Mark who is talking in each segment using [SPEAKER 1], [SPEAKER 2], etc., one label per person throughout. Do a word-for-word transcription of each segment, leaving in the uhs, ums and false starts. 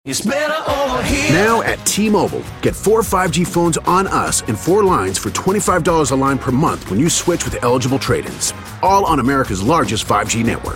[SPEAKER 1] It's better over here.
[SPEAKER 2] Now at T-Mobile, get four five G phones on us and four lines for twenty-five dollars a line per month when you switch with eligible trade-ins. All on America's largest five G network.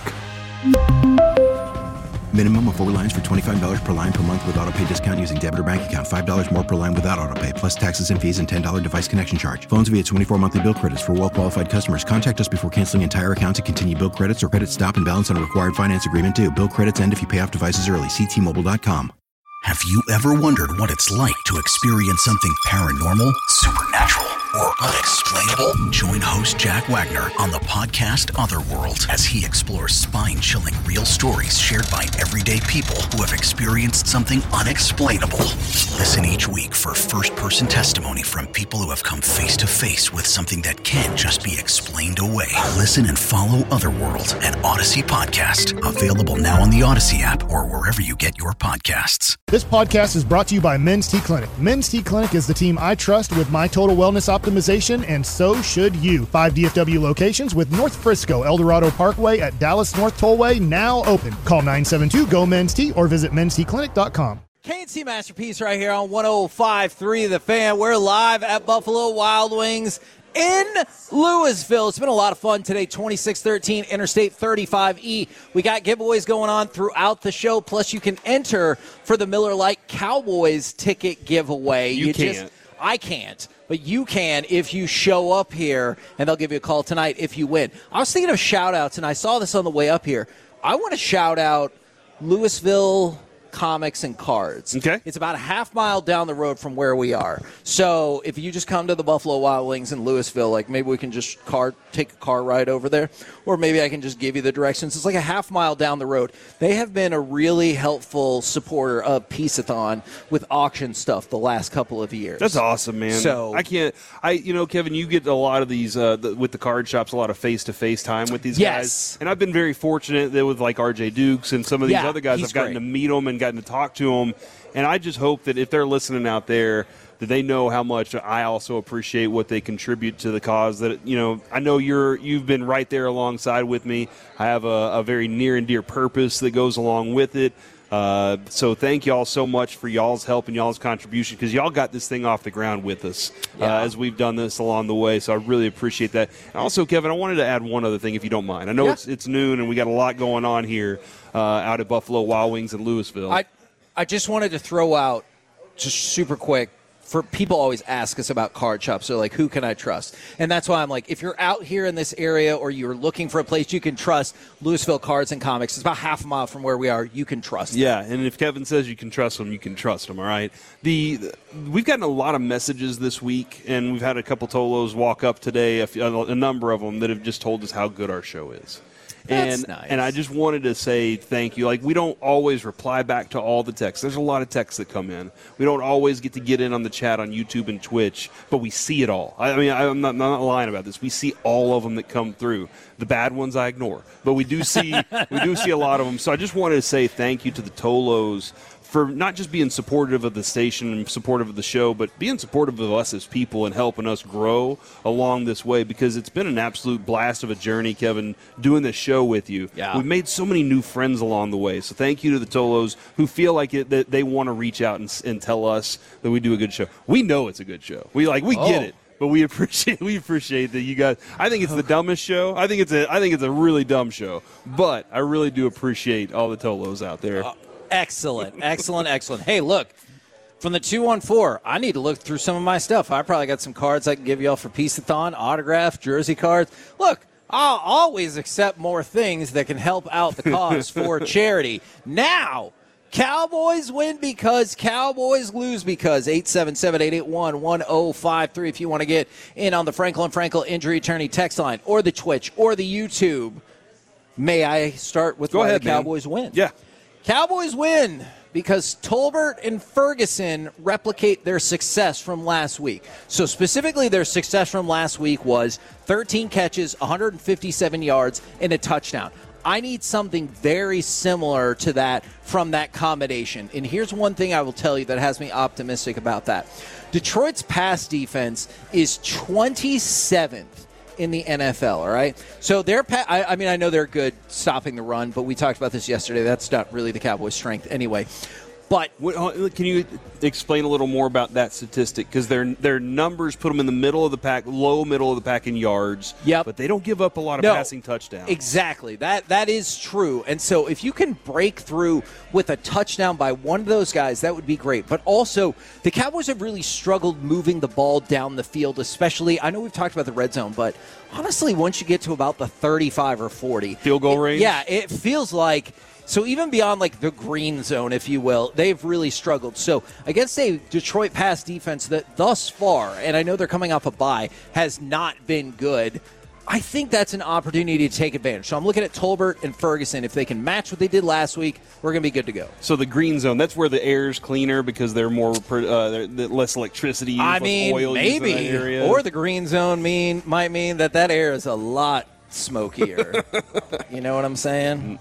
[SPEAKER 3] Minimum of four lines for twenty-five dollars per line per month with autopay discount using debit or bank account. five dollars more per line without autopay, plus taxes and fees and ten dollars device connection charge. Phones via twenty-four monthly bill credits for well-qualified customers. Contact us before canceling entire account to continue bill credits or credit stop and balance on a required finance agreement due. Bill credits end if you pay off devices early. See T Mobile dot com.
[SPEAKER 4] Have you ever wondered what it's like to experience something paranormal, supernatural, or unexplainable? Join host Jack Wagner on the podcast Otherworld as he explores spine-chilling real stories shared by everyday people who have experienced something unexplainable. Listen each week for first-person testimony from people who have come face-to-face with something that can't just be explained away. Listen and follow Otherworld, an Odyssey podcast. Available now on the Odyssey app or wherever you get your podcasts.
[SPEAKER 5] This podcast is brought to you by Men's T Clinic. Men's T Clinic is the team I trust with my total wellness optimization, and so should you. Five D F W locations with North Frisco, El Dorado Parkway at Dallas North Tollway now open. Call nine seven two, G O, Men's T or visit men's t clinic dot com.
[SPEAKER 6] K and C Masterpiece right here on one oh five point three The Fan. We're live at Buffalo Wild Wings in Louisville. It's been a lot of fun today. twenty-six thirteen Interstate thirty-five E. We got giveaways going on throughout the show. Plus, you can enter for the Miller Lite Cowboys ticket giveaway.
[SPEAKER 7] You, you can't.
[SPEAKER 6] Just, I can't. But you can if you show up here, and they'll give you a call tonight if you win. I was thinking of shout-outs, and I saw this on the way up here. I want to shout out Louisville Comics and Cards.
[SPEAKER 7] Okay.
[SPEAKER 6] It's about a half mile down the road from where we are. So if you just come to the Buffalo Wild Wings in Louisville, like maybe we can just car take a car ride over there, or maybe I can just give you the directions. It's like a half mile down the road. They have been a really helpful supporter of Peace-a-thon with auction stuff the last couple of years.
[SPEAKER 7] That's awesome, man.
[SPEAKER 6] So
[SPEAKER 7] I can't, I you know, Kevin, you get a lot of these uh, the, with the card shops, a lot of face-to-face time with these
[SPEAKER 6] yes.
[SPEAKER 7] guys. And I've been very fortunate that with like R J Dukes and some of these
[SPEAKER 6] yeah,
[SPEAKER 7] other guys, I've gotten
[SPEAKER 6] great.
[SPEAKER 7] to meet them and gotten to talk to them. And I just hope that if they're listening out there, that they know how much I also appreciate what they contribute to the cause. That, you know, I know you're you've been right there alongside with me. I have a, a very near and dear purpose that goes along with it. Uh, so thank y'all so much for y'all's help and y'all's contribution, because y'all got this thing off the ground with us
[SPEAKER 6] yeah.
[SPEAKER 7] uh, as we've done this along the way. So I really appreciate that. And also, Kevin, I wanted to add one other thing, if you don't mind. I know
[SPEAKER 6] yeah.
[SPEAKER 7] it's it's noon and we got a lot going on here uh, out at Buffalo Wild Wings in Louisville.
[SPEAKER 6] I I just wanted to throw out, just super quick, for people always ask us about card shops. They're like, who can I trust? And that's why I'm like, if you're out here in this area or you're looking for a place you can trust, Louisville Cards and Comics, it's about half a mile from where we are. You can trust them.
[SPEAKER 7] Yeah, and if Kevin says you can trust them, you can trust them, all right? The, the We've gotten a lot of messages this week, and we've had a couple Tolos walk up today, a, a number of them that have just told us how good our show is.
[SPEAKER 6] That's
[SPEAKER 7] and
[SPEAKER 6] nice.
[SPEAKER 7] and I just wanted to say thank you. Like, we don't always reply back to all the texts. There's a lot of texts that come in. We don't always get to get in on the chat on YouTube and Twitch, but we see it all. I, I mean, I'm not, I'm not lying about this. We see all of them that come through. The bad ones I ignore, but we do see we do see a lot of them. So I just wanted to say thank you to the Tolos for not just being supportive of the station and supportive of the show, but being supportive of us as people and helping us grow along this way, because it's been an absolute blast of a journey, Kevin, doing this show with you.
[SPEAKER 6] Yeah.
[SPEAKER 7] We've made so many new friends along the way. So thank you to the Tolos who feel like it, that they want to reach out and, and tell us that we do a good show. We know it's a good show. We like we
[SPEAKER 6] oh.
[SPEAKER 7] get it. But we appreciate we appreciate that you guys. I think it's the dumbest show. I think it's a I think it's a really dumb show. But I really do appreciate all the Tolos out there.
[SPEAKER 6] Uh, excellent, excellent, excellent. Hey, look, from the two one four, I need to look through some of my stuff. I probably got some cards I can give y'all for Peace-a-thon, autograph, jersey cards. Look, I'll always accept more things that can help out the cause for charity. Now, Cowboys win because Cowboys lose because. Eight seven seven, eight eight one, one oh five three if you want to get in on the Franklin Frankel Injury Attorney text line, or the Twitch, or the YouTube. May I start with
[SPEAKER 7] Go
[SPEAKER 6] why
[SPEAKER 7] ahead,
[SPEAKER 6] the Cowboys
[SPEAKER 7] man.
[SPEAKER 6] win?
[SPEAKER 7] Yeah.
[SPEAKER 6] Cowboys win because Tolbert and Ferguson replicate their success from last week. So specifically, their success from last week was thirteen catches, one hundred fifty-seven yards, and a touchdown. I need something very similar to that from that combination. And here's one thing I will tell you that has me optimistic about that. Detroit's pass defense is twenty-seventh in the N F L, all right? So they're, pa- I, I mean, I know they're good stopping the run, but we talked about this yesterday. That's not really the Cowboys' strength anyway. But
[SPEAKER 7] what, can you explain a little more about that statistic? Because their their numbers put them in the middle of the pack, low middle of the pack in yards.
[SPEAKER 6] Yep.
[SPEAKER 7] But they don't give up a lot of
[SPEAKER 6] no,
[SPEAKER 7] passing touchdowns.
[SPEAKER 6] Exactly. That that is true. And so if you can break through with a touchdown by one of those guys, that would be great. But also, the Cowboys have really struggled moving the ball down the field, especially. I know we've talked about the red zone, but honestly, once you get to about the thirty-five or forty
[SPEAKER 7] field goal
[SPEAKER 6] it,
[SPEAKER 7] range,
[SPEAKER 6] yeah, it feels like. So even beyond like the green zone, if you will, they've really struggled. So against a Detroit pass defense that thus far, and I know they're coming off a bye, has not been good, I think that's an opportunity to take advantage. So I'm looking at Tolbert and Ferguson. If they can match what they did last week, we're going to be good to go.
[SPEAKER 7] So the green zone, that's where the air is cleaner because they're more uh, they're less electricity used,
[SPEAKER 6] I
[SPEAKER 7] less
[SPEAKER 6] mean,
[SPEAKER 7] oil used in that
[SPEAKER 6] maybe.
[SPEAKER 7] area.
[SPEAKER 6] Or the green zone mean might mean that that air is a lot smokier. You know what I'm saying?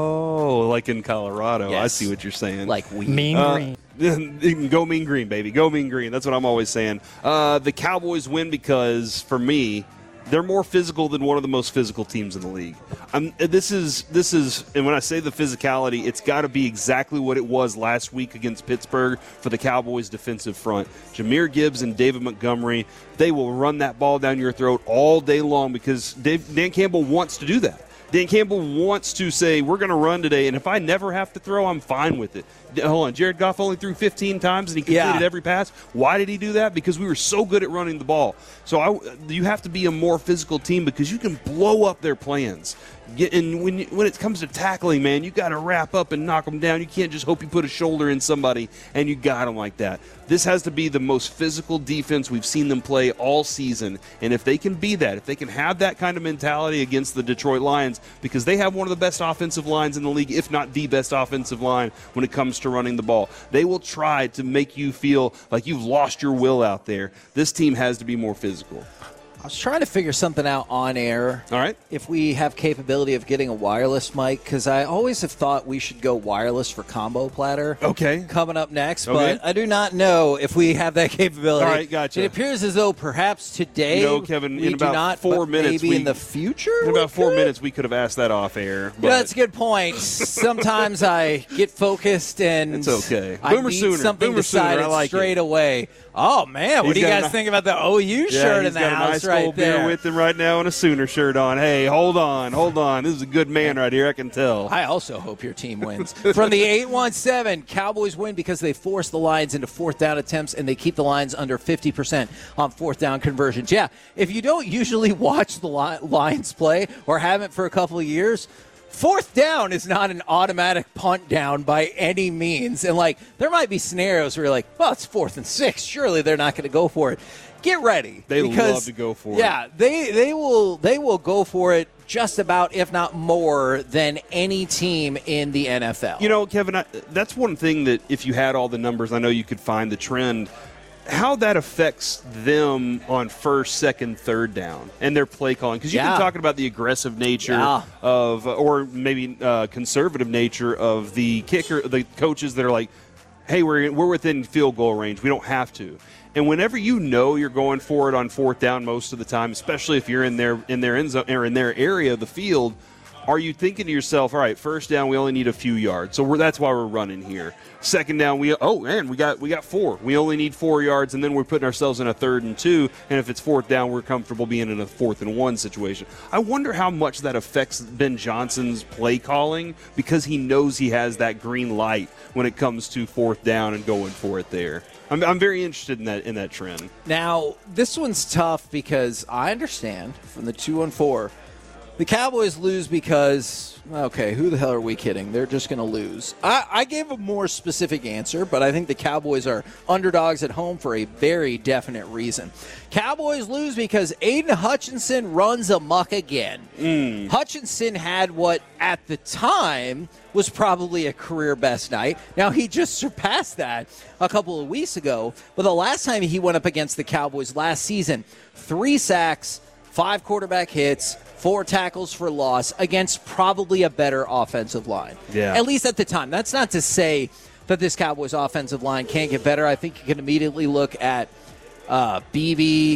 [SPEAKER 7] Oh, like in Colorado.
[SPEAKER 6] Yes.
[SPEAKER 7] I see what you're saying.
[SPEAKER 6] Like we
[SPEAKER 5] Mean
[SPEAKER 7] Uh,
[SPEAKER 5] green.
[SPEAKER 7] Go mean green, baby. Go mean green. That's what I'm always saying. Uh, the Cowboys win because, for me, they're more physical than one of the most physical teams in the league. I'm, this is this is, and when I say the physicality, it's got to be exactly what it was last week against Pittsburgh for the Cowboys' defensive front. Jahmyr Gibbs and David Montgomery, they will run that ball down your throat all day long because Dave, Dan Campbell wants to do that. Dan Campbell wants to say, we're going to run today, and if I never have to throw, I'm fine with it. Hold on, Jared Goff only threw fifteen times, and he completed
[SPEAKER 6] yeah.
[SPEAKER 7] every pass. Why did he do that? Because we were so good at running the ball. So I, you have to be a more physical team because you can blow up their plans. Get, and when you, when it comes to tackling, man, you got to wrap up and knock them down. You can't just hope you put a shoulder in somebody and you got them like that. This has to be the most physical defense we've seen them play all season. And if they can be that, if they can have that kind of mentality against the Detroit Lions, because they have one of the best offensive lines in the league, if not the best offensive line when it comes to running the ball, they will try to make you feel like you've lost your will out there. This team has to be more physical.
[SPEAKER 6] I was trying to figure something out on air.
[SPEAKER 7] All right.
[SPEAKER 6] If we have capability of getting a wireless mic, because I always have thought we should go wireless for Combo Platter.
[SPEAKER 7] Okay.
[SPEAKER 6] Coming up next,
[SPEAKER 7] Okay.
[SPEAKER 6] but I do not know if we have that capability.
[SPEAKER 7] All right, gotcha.
[SPEAKER 6] It appears as though perhaps today,
[SPEAKER 7] You know, Kevin,
[SPEAKER 6] we
[SPEAKER 7] in
[SPEAKER 6] do
[SPEAKER 7] about
[SPEAKER 6] not,
[SPEAKER 7] four
[SPEAKER 6] but
[SPEAKER 7] minutes,
[SPEAKER 6] maybe
[SPEAKER 7] we-
[SPEAKER 6] in the future.
[SPEAKER 7] In
[SPEAKER 6] we
[SPEAKER 7] about four
[SPEAKER 6] could?
[SPEAKER 7] minutes, we could have asked that off air.
[SPEAKER 6] You know, that's a good point. Sometimes I get focused and
[SPEAKER 7] It's okay.
[SPEAKER 6] I
[SPEAKER 7] Boomer
[SPEAKER 6] need
[SPEAKER 7] Sooner.
[SPEAKER 6] something
[SPEAKER 7] Boomer Sooner,
[SPEAKER 6] decided
[SPEAKER 7] I like
[SPEAKER 6] straight
[SPEAKER 7] it.
[SPEAKER 6] away. Oh man, what
[SPEAKER 7] He's
[SPEAKER 6] do you
[SPEAKER 7] got
[SPEAKER 6] guys
[SPEAKER 7] a-
[SPEAKER 6] think about the O U
[SPEAKER 7] Yeah,
[SPEAKER 6] shirt
[SPEAKER 7] he's
[SPEAKER 6] in the
[SPEAKER 7] got a
[SPEAKER 6] house
[SPEAKER 7] nice
[SPEAKER 6] right
[SPEAKER 7] cold
[SPEAKER 6] there?
[SPEAKER 7] beer with him right now and a Sooner shirt on. Hey, hold on, hold on. This is a good man right here. I can tell.
[SPEAKER 6] I also hope your team wins. From the eight one seven, Cowboys win because they force the Lions into fourth down attempts and they keep the Lions under fifty percent on fourth down conversions. Yeah, if you don't usually watch the Li- Lions play or haven't for a couple of years, fourth down is not an automatic punt down by any means. And, like, there might be scenarios where you're like, well, it's fourth and six. Surely they're not going to go for it. Get ready.
[SPEAKER 7] They
[SPEAKER 6] because,
[SPEAKER 7] love to go for it.
[SPEAKER 6] Yeah, they, they will they will go for it just about, if not more, than any team in the N F L.
[SPEAKER 7] You know, Kevin, I, that's one thing that if you had all the numbers, I know you could find the trend. How that affects them on first, second, third down and their play calling. Because you've
[SPEAKER 6] Yeah.
[SPEAKER 7] been talking about the aggressive nature
[SPEAKER 6] Yeah.
[SPEAKER 7] of, or maybe uh, conservative nature of the kicker, the coaches that are like, hey, we're we're within field goal range. We don't have to. And whenever you know you're going for it on fourth down most of the time, especially if you're in their in their end zone or in their area of the field, are you thinking to yourself, all right, first down, we only need a few yards, so we're, that's why we're running here. Second down, we oh man, we got we got four. We only need four yards, and then we're putting ourselves in a third and two. And if it's fourth down, we're comfortable being in a fourth and one situation. I wonder how much that affects Ben Johnson's play calling because he knows he has that green light when it comes to fourth down and going for it there. I'm, I'm very interested in that in that trend.
[SPEAKER 6] Now, this one's tough because I understand from the two one four, the Cowboys lose because, okay, who the hell are we kidding? They're just going to lose. I, I gave a more specific answer, but I think the Cowboys are underdogs at home for a very definite reason. Cowboys lose because Aiden Hutchinson runs amok again.
[SPEAKER 7] Mm.
[SPEAKER 6] Hutchinson had what, at the time, was probably a career best night. Now, he just surpassed that a couple of weeks ago, but the last time he went up against the Cowboys last season, three sacks, five quarterback hits, four tackles for loss against probably a better offensive line.
[SPEAKER 7] Yeah.
[SPEAKER 6] At least at the time. That's not to say that this Cowboys offensive line can't get better. I think you can immediately look at uh, Beebe,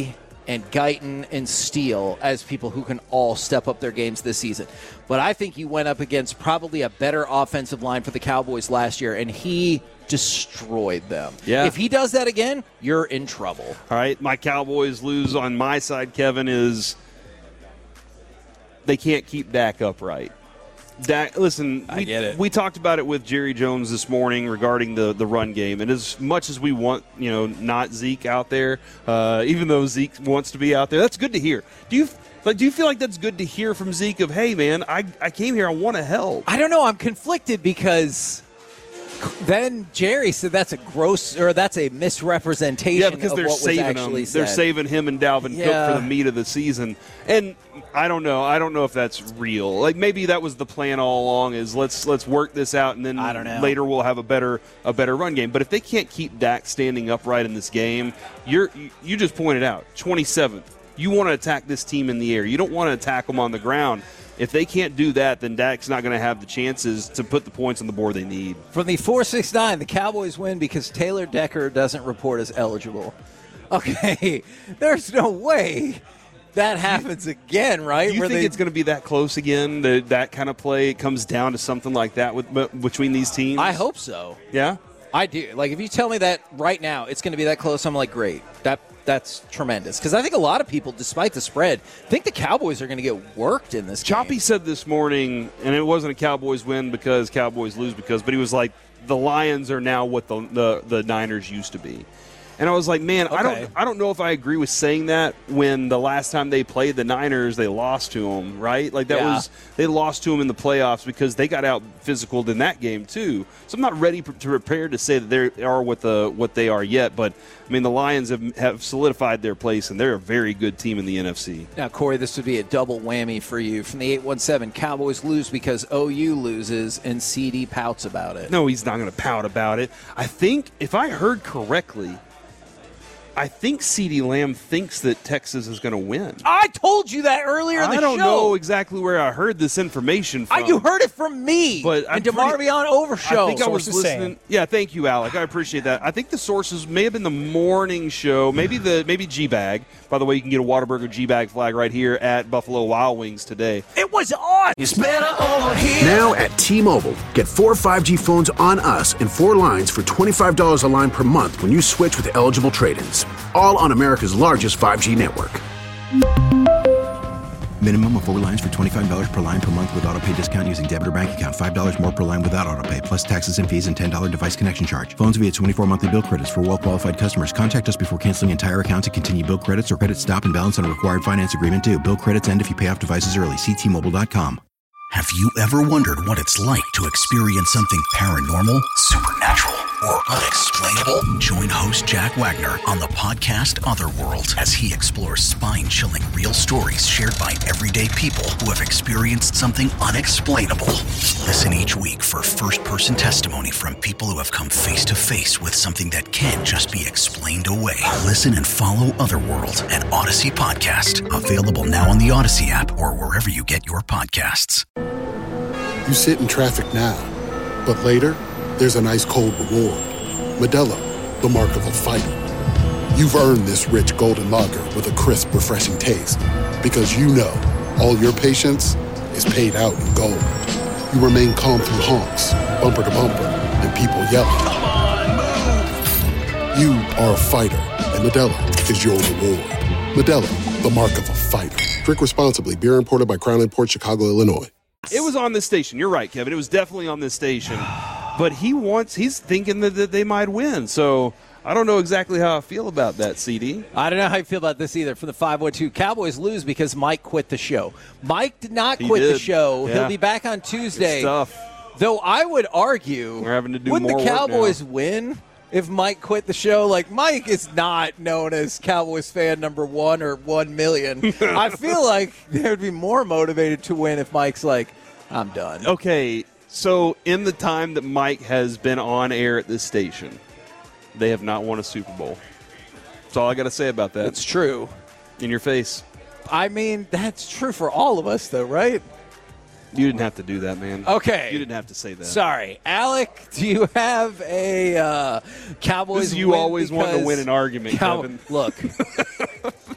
[SPEAKER 6] and Guyton and Steele as people who can all step up their games this season. But I think you went up against probably a better offensive line for the Cowboys last year, and he destroyed them.
[SPEAKER 7] Yeah.
[SPEAKER 6] If he does that again, you're in trouble.
[SPEAKER 7] All right, my Cowboys lose on my side, Kevin, is they can't keep Dak upright. Dak, listen,
[SPEAKER 6] I
[SPEAKER 7] we,
[SPEAKER 6] get it.
[SPEAKER 7] we talked about it with Jerry Jones this morning regarding the, the run game. And as much as we want, you know, not Zeke out there, uh, even though Zeke wants to be out there, that's good to hear. Do you like? Do you feel like that's good to hear from Zeke of, hey, man, I, I came here, I want to help?
[SPEAKER 6] I don't know. I'm conflicted because then Jerry said that's a gross or that's a misrepresentation
[SPEAKER 7] Yeah, because
[SPEAKER 6] of
[SPEAKER 7] they're
[SPEAKER 6] what was
[SPEAKER 7] saving
[SPEAKER 6] actually
[SPEAKER 7] him.
[SPEAKER 6] said.
[SPEAKER 7] They're saving him and Dalvin
[SPEAKER 6] Yeah.
[SPEAKER 7] Cook for the meat of the season. And I don't know. I don't know if that's real. Like maybe that was the plan all along. Is let's let's work this out, and then
[SPEAKER 6] I don't know.
[SPEAKER 7] later we'll have a better a better run game. But if they can't keep Dak standing upright in this game, you're you just pointed out twenty-seventh. You want to attack this team in the air. You don't want to attack them on the ground. If they can't do that, then Dak's not going to have the chances to put the points on the board they need.
[SPEAKER 6] From the four six nine, the Cowboys win because Taylor Decker doesn't report as eligible. Okay, there's no way that happens again, right?
[SPEAKER 7] Do you
[SPEAKER 6] Where
[SPEAKER 7] think
[SPEAKER 6] they-
[SPEAKER 7] it's going to be that close again? That that kind of play comes down to something like that with between these teams?
[SPEAKER 6] I hope so.
[SPEAKER 7] Yeah.
[SPEAKER 6] I do. Like, if you tell me that right now it's going to be that close, I'm like, great. That That's tremendous. Because I think a lot of people, despite the spread, think the Cowboys are going to get worked in this
[SPEAKER 7] Choppy
[SPEAKER 6] game.
[SPEAKER 7] said this morning, and it wasn't a Cowboys win because Cowboys lose because, but he was like, the Lions are now what the the, the Niners used to be. And I was like, man, I
[SPEAKER 6] Okay.
[SPEAKER 7] don't I don't know if I agree with saying that when the last time they played the Niners, they lost to them, right? Like that
[SPEAKER 6] Yeah.
[SPEAKER 7] was they lost to them in the playoffs because they got out physical in that game too. So I'm not ready to prepare to say that they are what the what they are yet, but I mean the Lions have, have solidified their place and they're a very good team in the N F C.
[SPEAKER 6] Now, Corey, this would be a double whammy for you. From the eight one seven, Cowboys lose because O U loses and C D pouts about it.
[SPEAKER 7] No, he's not going to pout about it. I think if I heard correctly, I think CeeDee Lamb thinks that Texas is going to win.
[SPEAKER 6] I told you that earlier in the
[SPEAKER 7] I don't
[SPEAKER 6] show.
[SPEAKER 7] know exactly where I heard this information from.
[SPEAKER 6] I, you heard it from me
[SPEAKER 7] But I'm
[SPEAKER 6] and
[SPEAKER 7] pretty-
[SPEAKER 6] DeMarvion Overshow.
[SPEAKER 7] I think I was
[SPEAKER 5] Sources
[SPEAKER 7] listening.
[SPEAKER 5] saying.
[SPEAKER 7] Yeah, thank you, Alec. I appreciate that. I think the sources may have been the morning show, maybe the maybe G-Bag. By the way, you can get a Whataburger G-Bag flag right here at Buffalo Wild Wings today.
[SPEAKER 6] It was on.
[SPEAKER 2] Now at T-Mobile, get four five G phones on us and four lines for twenty-five dollars a line per month when you switch with eligible trade-ins. All on America's largest five G network.
[SPEAKER 3] Minimum of four lines for twenty-five dollars per line per month with auto pay discount using debit or bank account. five dollars more per line without auto pay, plus taxes and fees and ten dollars device connection charge. Phones via twenty-four monthly bill credits for well-qualified customers. Contact us before canceling entire account to continue bill credits or credit stop and balance on a required finance agreement due. Bill credits end if you pay off devices early. See T Mobile dot com.
[SPEAKER 4] Have you ever wondered what it's like to experience something paranormal, supernatural, or unexplainable? Join host Jack Wagner on the podcast Otherworld as he explores spine-chilling real stories shared by everyday people who have experienced something unexplainable. Listen each week for first-person testimony from people who have come face-to-face with something that can't just be explained away. Listen and follow Otherworld, an Odyssey podcast, available now on the Odyssey app or wherever you get your podcasts.
[SPEAKER 1] You sit in traffic now, but later, there's an ice-cold reward. Modelo, the mark of a fighter. You've earned this rich golden lager with a crisp, refreshing taste. Because you know, all your patience is paid out in gold. You remain calm through honks, bumper to bumper, and people yelling. Come on, move! You are a fighter, and Modelo is your reward. Modelo, the mark of a fighter. Drink responsibly. Beer imported by Crown Imports, Chicago, Illinois.
[SPEAKER 7] It was on this station. You're right, Kevin. It was definitely on this station. But he wants, he's thinking that, that they might win. So I don't know exactly how I feel about that, C D.
[SPEAKER 6] I don't know how you feel about this either. For the five one two, Cowboys lose because Mike quit the show. Mike did not
[SPEAKER 7] He
[SPEAKER 6] quit the
[SPEAKER 7] did.
[SPEAKER 6] show.
[SPEAKER 7] Yeah.
[SPEAKER 6] He'll be back on Tuesday.
[SPEAKER 7] It's tough.
[SPEAKER 6] Though I would argue,
[SPEAKER 7] We're having to do
[SPEAKER 6] wouldn't
[SPEAKER 7] more
[SPEAKER 6] the
[SPEAKER 7] work
[SPEAKER 6] Cowboys
[SPEAKER 7] now.
[SPEAKER 6] win if Mike quit the show? Like, Mike is not known as Cowboys fan number one or one million. I feel like they would be more motivated to win if Mike's like, I'm done.
[SPEAKER 7] Okay, so in the time that Mike has been on air at this station, they have not won a Super Bowl. That's all I got to say about that.
[SPEAKER 6] That's true.
[SPEAKER 7] In your face.
[SPEAKER 6] I mean, that's true for all of us, though, right?
[SPEAKER 7] You didn't have to do that, man.
[SPEAKER 6] Okay.
[SPEAKER 7] You didn't have to say that.
[SPEAKER 6] Sorry. Alec, do you have a uh, Cowboys
[SPEAKER 7] This is you
[SPEAKER 6] win
[SPEAKER 7] always wanting to
[SPEAKER 6] because
[SPEAKER 7] win an argument,
[SPEAKER 6] Cow-
[SPEAKER 7] Kevin.
[SPEAKER 6] Look,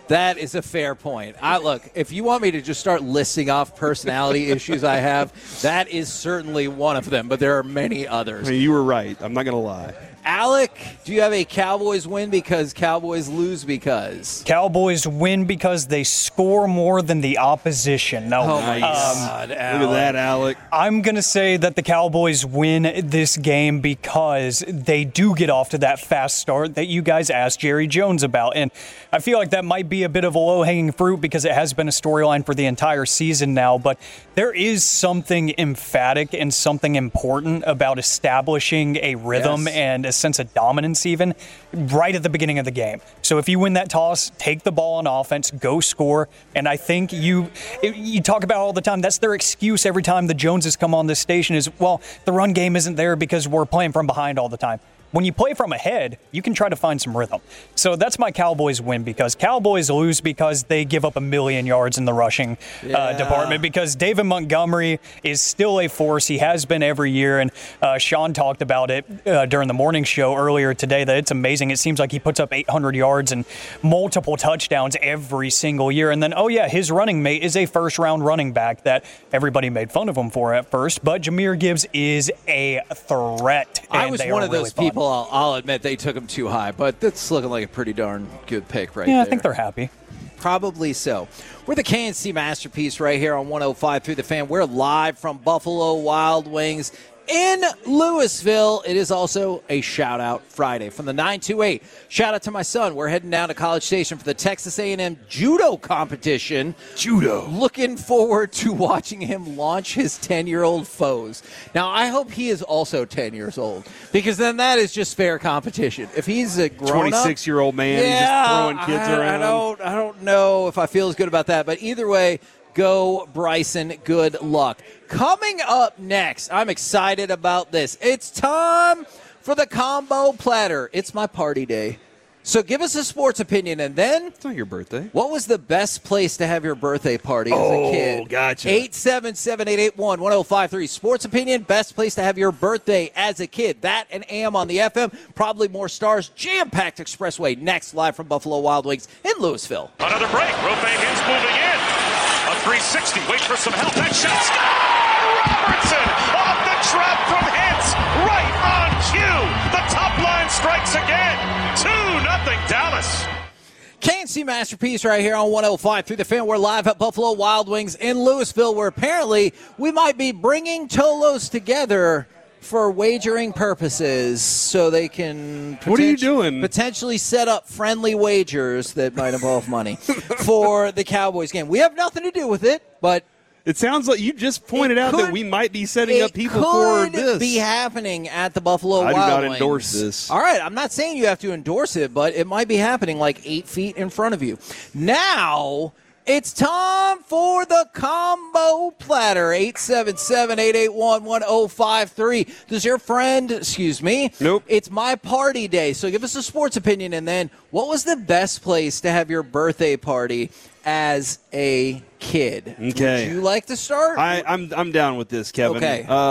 [SPEAKER 6] That is a fair point. I look, if you want me to just start listing off personality issues I have, that is certainly one of them, but there are many others.
[SPEAKER 7] I mean, you were right. I'm not going to lie.
[SPEAKER 6] Alec, do you have a Cowboys win because Cowboys lose because?
[SPEAKER 8] Cowboys win because they score more than the opposition. No,
[SPEAKER 6] oh, my
[SPEAKER 8] um,
[SPEAKER 6] God,
[SPEAKER 7] Look at that, Alec.
[SPEAKER 8] I'm going to say that the Cowboys win this game because they do get off to that fast start that you guys asked Jerry Jones about. And I feel like that might be a bit of a low-hanging fruit because it has been a storyline for the entire season now. But there is something emphatic and something important about establishing a rhythm
[SPEAKER 6] yes.
[SPEAKER 8] and a sense of dominance even right at the beginning of the game. So if you win that toss, take the ball on offense, go score. And I think you you talk about all the time, that's their excuse every time the Joneses come on this station is, well, the run game isn't there because we're playing from behind all the time. When you play from ahead, you can try to find some rhythm. So that's my Cowboys win because Cowboys lose because they give up a million yards in the rushing
[SPEAKER 6] yeah.
[SPEAKER 8] uh, department because David Montgomery is still a force. He has been every year, and uh, Sean talked about it uh, during the morning show earlier today that it's amazing. It seems like he puts up eight hundred yards and multiple touchdowns every single year. And then, oh, yeah, his running mate is a first-round running back that everybody made fun of him for at first, but Jahmyr Gibbs is a threat.
[SPEAKER 6] I was one of
[SPEAKER 8] really
[SPEAKER 6] those
[SPEAKER 8] fun.
[SPEAKER 6] people. I'll, I'll admit they took him too high, but that's looking like a pretty darn good pick right
[SPEAKER 8] yeah,
[SPEAKER 6] there.
[SPEAKER 8] I think they're happy.
[SPEAKER 6] Probably so. We're the K N C Masterpiece right here on one oh five through the Fan. We're live from Buffalo Wild Wings in Louisville. It is also a shout-out Friday from the nine two eight. Shout out to my son. We're heading down to College Station for the Texas A and M judo competition.
[SPEAKER 7] Judo.
[SPEAKER 6] Looking forward to watching him launch his ten-year-old foes. Now, I hope he is also ten years old because then that is just fair competition. If he's a grown-up,
[SPEAKER 7] twenty-six-year-old man
[SPEAKER 6] yeah,
[SPEAKER 7] just throwing kids
[SPEAKER 6] I,
[SPEAKER 7] around.
[SPEAKER 6] I don't, I don't know if I feel as good about that, but either way, go Bryson. Good luck. Coming up next, I'm excited about this. It's time for the combo platter. It's my party day. So give us a sports opinion, and then
[SPEAKER 7] It's not your birthday.
[SPEAKER 6] what was the best place to have your birthday party as
[SPEAKER 7] Oh,
[SPEAKER 6] a kid?
[SPEAKER 7] gotcha.
[SPEAKER 6] eight seven seven, eight eight one, one oh five three. Sports opinion, best place to have your birthday as a kid. That and A M on the F M. Probably more stars. Jam-packed Expressway. Next, live from Buffalo Wild Wings in Louisville.
[SPEAKER 9] Another break. Rope Hins moving in. A three sixty. Wait for some help. That shot. Score! Robertson off the trap from Hintz. Right on cue. The top line strikes again. two nothing Dallas.
[SPEAKER 6] K N C Masterpiece right here on one oh five through the Fan. We're live at Buffalo Wild Wings in Louisville, where apparently we might be bringing Tolos together for wagering purposes so they can
[SPEAKER 7] What are you
[SPEAKER 6] potent-
[SPEAKER 7] doing?
[SPEAKER 6] potentially set up friendly wagers that might involve money for the Cowboys game. We have nothing to do with it, but
[SPEAKER 7] It sounds like you just pointed
[SPEAKER 6] It
[SPEAKER 7] out
[SPEAKER 6] could-
[SPEAKER 7] that we might be setting
[SPEAKER 6] it
[SPEAKER 7] up people for
[SPEAKER 6] could
[SPEAKER 7] this.
[SPEAKER 6] be happening at the Buffalo
[SPEAKER 7] I do
[SPEAKER 6] Wild
[SPEAKER 7] not
[SPEAKER 6] Wings.
[SPEAKER 7] endorse this.
[SPEAKER 6] All right, I'm not saying you have to endorse it, but it might be happening like eight feet in front of you. Now it's time for the combo platter. eight seven seven, eight eight one, one oh five three. Does your friend, excuse me?
[SPEAKER 7] Nope.
[SPEAKER 6] It's my party day, so give us a sports opinion, and then what was the best place to have your birthday party as a kid?
[SPEAKER 7] Okay.
[SPEAKER 6] Would you like to start?
[SPEAKER 7] I, I'm I'm down with this, Kevin.
[SPEAKER 6] Okay.
[SPEAKER 7] Uh,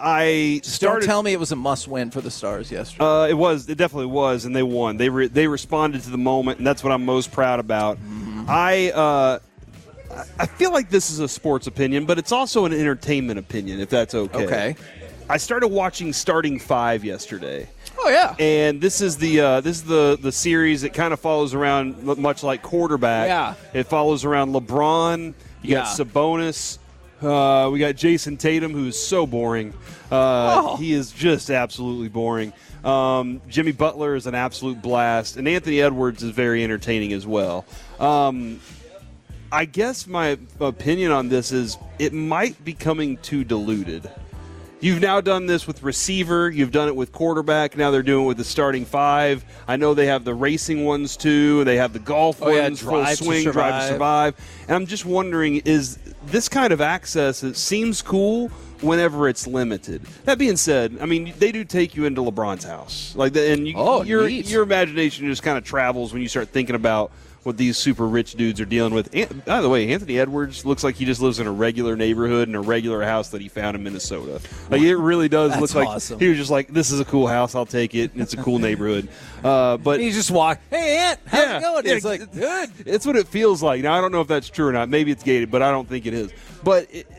[SPEAKER 7] I
[SPEAKER 6] Just
[SPEAKER 7] started.
[SPEAKER 6] don't tell me it was a must-win for the Stars yesterday.
[SPEAKER 7] Uh, it was. It definitely was, and they won. They re- they responded to the moment, and that's what I'm most proud about.
[SPEAKER 6] Mm-hmm.
[SPEAKER 7] I uh, I feel like this is a sports opinion, but it's also an entertainment opinion, if that's okay.
[SPEAKER 6] Okay.
[SPEAKER 7] I started watching Starting Five yesterday.
[SPEAKER 6] Oh yeah.
[SPEAKER 7] And this is the uh, this is the, the series that kind of follows around much like quarterback.
[SPEAKER 6] Yeah.
[SPEAKER 7] It follows around LeBron. You
[SPEAKER 6] Yeah.
[SPEAKER 7] got Sabonis. Uh, we got Jason Tatum, who is so boring. Uh,
[SPEAKER 6] Oh.
[SPEAKER 7] He is just absolutely boring. Um, Jimmy Butler is an absolute blast, and Anthony Edwards is very entertaining as well. Um, I guess my opinion on this is it might be becoming too diluted. You've now done this with receiver. You've done it with quarterback. Now they're doing it with the starting five. I know they have the racing ones too. They have the golf
[SPEAKER 6] Oh, yeah,
[SPEAKER 7] ones, full
[SPEAKER 6] Drive to
[SPEAKER 7] swing, drive to
[SPEAKER 6] Survive.
[SPEAKER 7] survive. And I'm just wondering, is this kind of access, it seems cool, whenever it's limited. That being said, I mean, they do take you into LeBron's house. Like, the, and you,
[SPEAKER 6] oh,
[SPEAKER 7] your
[SPEAKER 6] neat.
[SPEAKER 7] your imagination just kind of travels when you start thinking about what these super rich dudes are dealing with. And, by the way, Anthony Edwards looks like he just lives in a regular neighborhood in a regular house that he found in Minnesota. Like, it really does
[SPEAKER 6] That's
[SPEAKER 7] look like
[SPEAKER 6] awesome.
[SPEAKER 7] he was just like, this is a cool house, I'll take it, and it's a cool neighborhood. Uh, but
[SPEAKER 6] You just walk, hey, Ant, how's
[SPEAKER 7] yeah,
[SPEAKER 6] it going?
[SPEAKER 7] yeah,
[SPEAKER 6] It's like, good.
[SPEAKER 7] It's what it feels like. Now, I don't know if that's true or not. Maybe it's gated, but I don't think it is. But it,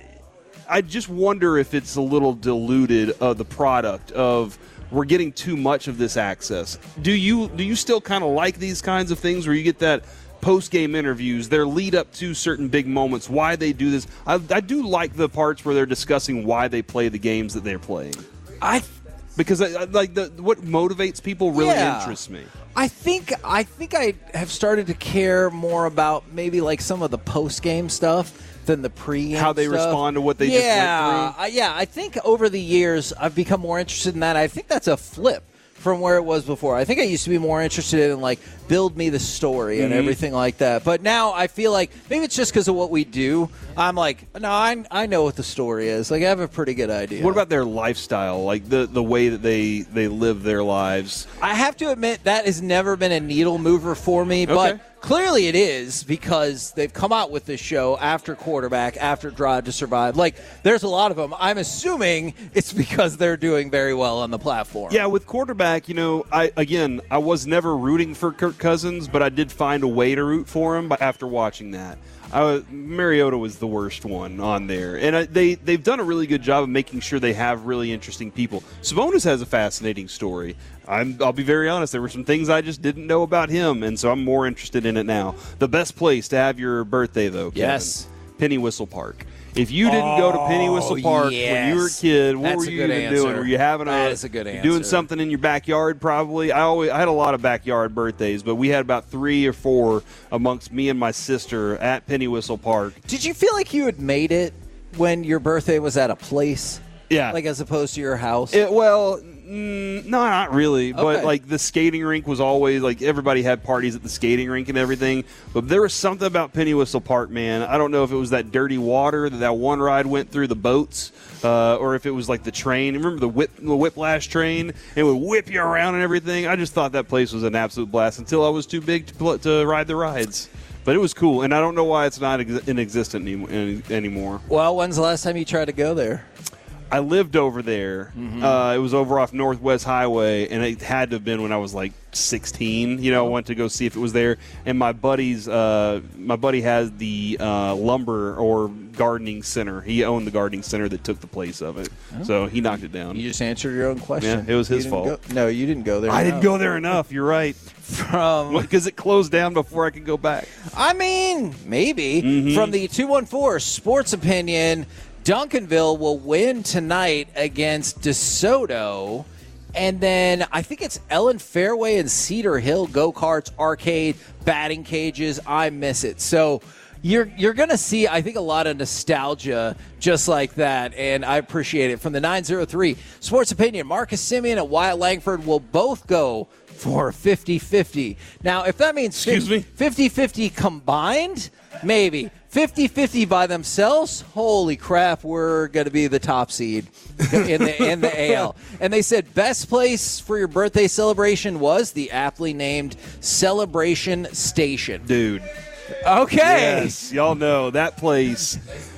[SPEAKER 7] I just wonder if it's a little diluted of the product of we're getting too much of this access. Do you do you still kind of like these kinds of things where you get that post-game interviews, their lead up to certain big moments, why they do this? I, I do like the parts where they're discussing why they play the games that they're playing.
[SPEAKER 6] I
[SPEAKER 7] Because I, I, like the what motivates people really
[SPEAKER 6] Yeah.
[SPEAKER 7] interests me.
[SPEAKER 6] I think I think I have started to care more about maybe like some of the post game stuff than the pre-game
[SPEAKER 7] How they
[SPEAKER 6] stuff.
[SPEAKER 7] respond to what they just went
[SPEAKER 6] yeah,
[SPEAKER 7] through.
[SPEAKER 6] I, yeah. I think over the years I've become more interested in that. I think that's a flip from where it was before. I think I used to be more interested in like build me the story and
[SPEAKER 7] Mhm.
[SPEAKER 6] everything like that. But now I feel like maybe it's just because of what we do. I'm like, no, I I know what the story is. Like I have a pretty good idea.
[SPEAKER 7] What about their lifestyle, like the, the way that they, they live their lives?
[SPEAKER 6] I have to admit that has never been a needle mover for me, but
[SPEAKER 7] Okay.
[SPEAKER 6] clearly it is because they've come out with this show after Quarterback, after Drive to Survive. Like, there's a lot of them. I'm assuming it's because they're doing very well on the platform.
[SPEAKER 7] Yeah, with Quarterback, you know, I again, I was never rooting for Kirk Cousins, but I did find a way to root for him after watching that. I was, Mariota was the worst one on there, and I, they they've done a really good job of making sure they have really interesting people. Sabonis has a fascinating story. I'm, I'll be very honest. There were some things I just didn't know about him, and so I'm more interested in it now. The best place to have your birthday, though, Kevin,
[SPEAKER 6] Yes.
[SPEAKER 7] Penny Whistle Park. If you didn't go to Penny Whistle
[SPEAKER 6] Oh,
[SPEAKER 7] Park when you were a
[SPEAKER 6] yes.
[SPEAKER 7] kid, what
[SPEAKER 6] That's
[SPEAKER 7] were
[SPEAKER 6] a
[SPEAKER 7] you
[SPEAKER 6] good
[SPEAKER 7] even
[SPEAKER 6] answer.
[SPEAKER 7] doing? Were you having a
[SPEAKER 6] That is a good
[SPEAKER 7] doing
[SPEAKER 6] answer.
[SPEAKER 7] something in your backyard? Probably. I always I had a lot of backyard birthdays, but we had about three or four amongst me and my sister at Penny Whistle Park.
[SPEAKER 6] Did you feel like you had made it when your birthday was at a place?
[SPEAKER 7] Yeah.
[SPEAKER 6] Like as opposed to your house?
[SPEAKER 7] It, well, mm, no, not really. But
[SPEAKER 6] Okay.
[SPEAKER 7] like the skating rink was always like everybody had parties at the skating rink and everything. But there was something about Penny Whistle Park, man. I don't know if it was that dirty water that that one ride went through the boats, uh, or if it was like the train. Remember the whip, the whiplash train? It would whip you around and everything. I just thought that place was an absolute blast until I was too big to pl- to ride the rides. But it was cool, and I don't know why it's not ex- in existence any- any- anymore.
[SPEAKER 6] Well, when's the last time you tried to go there?
[SPEAKER 7] I lived over there.
[SPEAKER 6] Mm-hmm.
[SPEAKER 7] Uh, it was over off Northwest Highway, and it had to have been when I was like sixteen. You know, I went to go see if it was there. And my buddy's, uh, my buddy has the uh, lumber or gardening center. He owned the gardening center that took the place of it, so he knocked it down.
[SPEAKER 6] You just answered your own question.
[SPEAKER 7] Yeah, it was his
[SPEAKER 6] You didn't
[SPEAKER 7] fault.
[SPEAKER 6] go- no, you didn't go there.
[SPEAKER 7] I didn't
[SPEAKER 6] enough.
[SPEAKER 7] go there enough. You're right.
[SPEAKER 6] From
[SPEAKER 7] Because it closed down before I could go back.
[SPEAKER 6] I mean, maybe.
[SPEAKER 7] Mm-hmm.
[SPEAKER 6] From the two one four Sports Opinion, Duncanville will win tonight against DeSoto. And then I think it's Ellen Fairway and Cedar Hill, go-karts, arcade, batting cages. I miss it. So you're you're going to see, I think, a lot of nostalgia just like that, and I appreciate it. From the nine oh three Sports Opinion, Marcus Simeon and Wyatt Langford will both go for fifty-fifty. Now, if that means
[SPEAKER 7] Excuse me?
[SPEAKER 6] fifty-fifty combined, maybe. fifty-fifty by themselves, holy crap, we're going to be the top seed in the in the A L. And they said best place for your birthday celebration was the aptly named Celebration Station.
[SPEAKER 7] Dude.
[SPEAKER 6] Okay.
[SPEAKER 7] Yes, y'all know that place.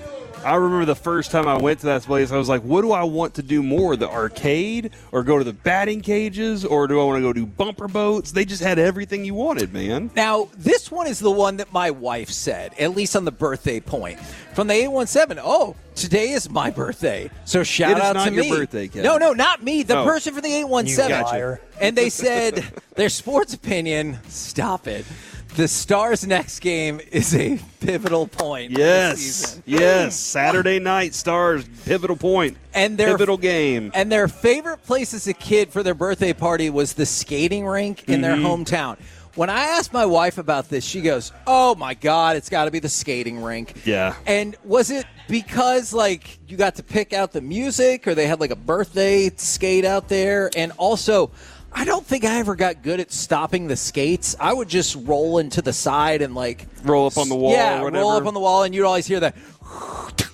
[SPEAKER 7] I remember the first time I went to that place, I was like, what do I want to do more, the arcade or go to the batting cages, or do I want to go do bumper boats? They just had everything you wanted, man.
[SPEAKER 6] Now, this one is the one that my wife said, at least on the birthday point. From the eight one seven, oh, today is my birthday. So shout
[SPEAKER 7] It is
[SPEAKER 6] out
[SPEAKER 7] not
[SPEAKER 6] to
[SPEAKER 7] your
[SPEAKER 6] me.
[SPEAKER 7] birthday, Kevin.
[SPEAKER 6] No, no, not me. The
[SPEAKER 7] Oh.
[SPEAKER 6] person from the eight one seven.
[SPEAKER 8] You liar.
[SPEAKER 6] And they said their sports opinion, stop it. The Stars' next game is a pivotal point. of the
[SPEAKER 7] Yes,
[SPEAKER 6] season.
[SPEAKER 7] yes. Saturday night Stars, pivotal point,
[SPEAKER 6] And their
[SPEAKER 7] pivotal game.
[SPEAKER 6] And their favorite place as a kid for their birthday party was the skating rink in their
[SPEAKER 7] Mm-hmm.
[SPEAKER 6] hometown. When I asked my wife about this, she goes, "Oh my God, it's got to be the skating rink."
[SPEAKER 7] Yeah.
[SPEAKER 6] And was it because like you got to pick out the music, or they had like a birthday skate out there? And also, I don't think I ever got good at stopping the skates. I would just roll into the side and like
[SPEAKER 7] Roll up on the wall
[SPEAKER 6] Yeah,
[SPEAKER 7] or whatever.
[SPEAKER 6] roll up on the wall, and you'd always hear that.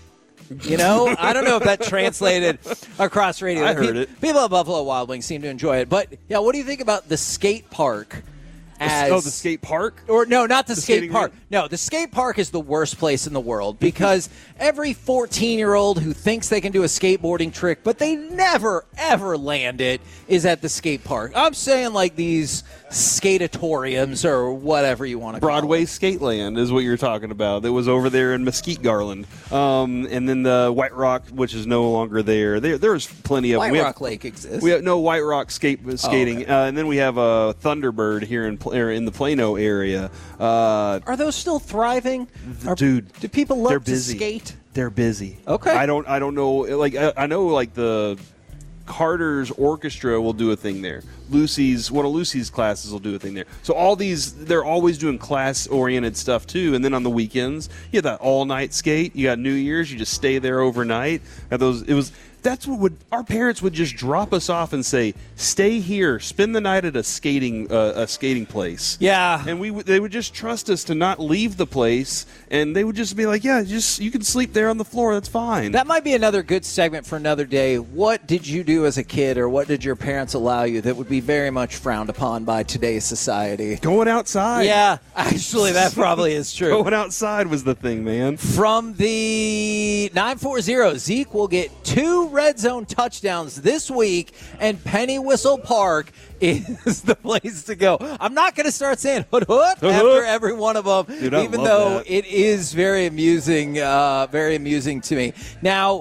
[SPEAKER 6] You know, I don't know if that translated across radio.
[SPEAKER 7] I heard
[SPEAKER 6] Pe-
[SPEAKER 7] it.
[SPEAKER 6] People at Buffalo Wild Wings seem to enjoy it. But, yeah, what do you think about the skate park? As,
[SPEAKER 7] oh, the skate park?
[SPEAKER 6] Or no, not the,
[SPEAKER 7] The
[SPEAKER 6] skate
[SPEAKER 7] skating
[SPEAKER 6] park.
[SPEAKER 7] rink?
[SPEAKER 6] No, the skate park is the worst place in the world because every fourteen-year-old who thinks they can do a skateboarding trick, but they never, ever land it, is at the skate park. I'm saying like these skateatoriums or whatever you want to call
[SPEAKER 7] Broadway
[SPEAKER 6] it.
[SPEAKER 7] Skateland is what you're talking about. That was over there in Mesquite Garland. Um, and then the White Rock, which is no longer there. There There's plenty of
[SPEAKER 6] White
[SPEAKER 7] we
[SPEAKER 6] Rock
[SPEAKER 7] have,
[SPEAKER 6] Lake exists.
[SPEAKER 7] We have no White Rock skate skating.
[SPEAKER 6] Oh, okay.
[SPEAKER 7] uh, and then we have a Thunderbird here in Pl- er, in the Plano area. Uh,
[SPEAKER 6] Are those still thriving? Are,
[SPEAKER 7] dude,
[SPEAKER 6] do people love
[SPEAKER 7] they're
[SPEAKER 6] to
[SPEAKER 7] busy.
[SPEAKER 6] skate?
[SPEAKER 7] They're busy.
[SPEAKER 6] Okay.
[SPEAKER 7] I don't. I don't know. Like I, I know, like the Carter's Orchestra will do a thing there. Lucy's one of Lucy's classes will do a thing there. So all these, they're always doing class-oriented stuff too. And then on the weekends, you have that all-night skate. You got New Year's. You just stay there overnight. Got those. It was. That's what would our parents would just drop us off and say, "Stay here, spend the night at a skating uh, a skating place."
[SPEAKER 6] Yeah,
[SPEAKER 7] and we would they would just trust us to not leave the place, and they would just be like, "Yeah, just you can sleep there on the floor. That's fine."
[SPEAKER 6] That might be another good segment for another day. What did you do as a kid, or what did your parents allow you that would be very much frowned upon by today's society?
[SPEAKER 7] Going outside.
[SPEAKER 6] Yeah, actually, that probably is true.
[SPEAKER 7] Going outside was the thing, man.
[SPEAKER 6] From the nine forty, Zeke will get two red zone touchdowns this week, and Penny Whistle Park is the place to go. I'm not going to start saying hood hood after every one of them,
[SPEAKER 7] Dude, I
[SPEAKER 6] even
[SPEAKER 7] love
[SPEAKER 6] though
[SPEAKER 7] that.
[SPEAKER 6] it is very amusing, uh, very amusing to me. Now,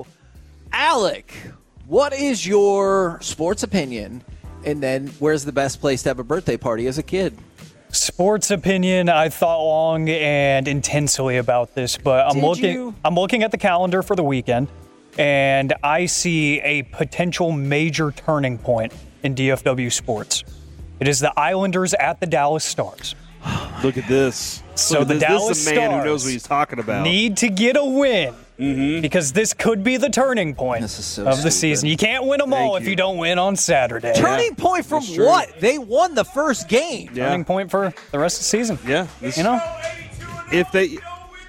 [SPEAKER 6] Alec, what is your sports opinion? And then where's the best place to have a birthday party as a kid?
[SPEAKER 8] Sports opinion, I thought long and intensely about this, but I'm
[SPEAKER 6] Did
[SPEAKER 8] looking
[SPEAKER 6] you?
[SPEAKER 8] I'm looking at the calendar for the weekend, and I see a potential major turning point in D F W sports. It is the Islanders at the Dallas Stars.
[SPEAKER 7] Look at this.
[SPEAKER 8] So
[SPEAKER 7] Look at
[SPEAKER 8] the
[SPEAKER 7] this.
[SPEAKER 8] Dallas
[SPEAKER 7] This is a man
[SPEAKER 8] Stars
[SPEAKER 7] who knows what he's talking about.
[SPEAKER 8] Need to get a win.
[SPEAKER 7] Mm-hmm.
[SPEAKER 8] Because this could be the turning point
[SPEAKER 6] This is so
[SPEAKER 8] of the
[SPEAKER 6] stupid.
[SPEAKER 8] season. You can't win them all
[SPEAKER 7] Thank
[SPEAKER 8] if
[SPEAKER 7] you.
[SPEAKER 8] you don't win on Saturday.
[SPEAKER 6] Turning point from
[SPEAKER 7] that's true.
[SPEAKER 6] what? They won the first game.
[SPEAKER 7] Yeah.
[SPEAKER 8] Turning point for the rest of the season.
[SPEAKER 7] Yeah. This,
[SPEAKER 8] You know?
[SPEAKER 7] if they,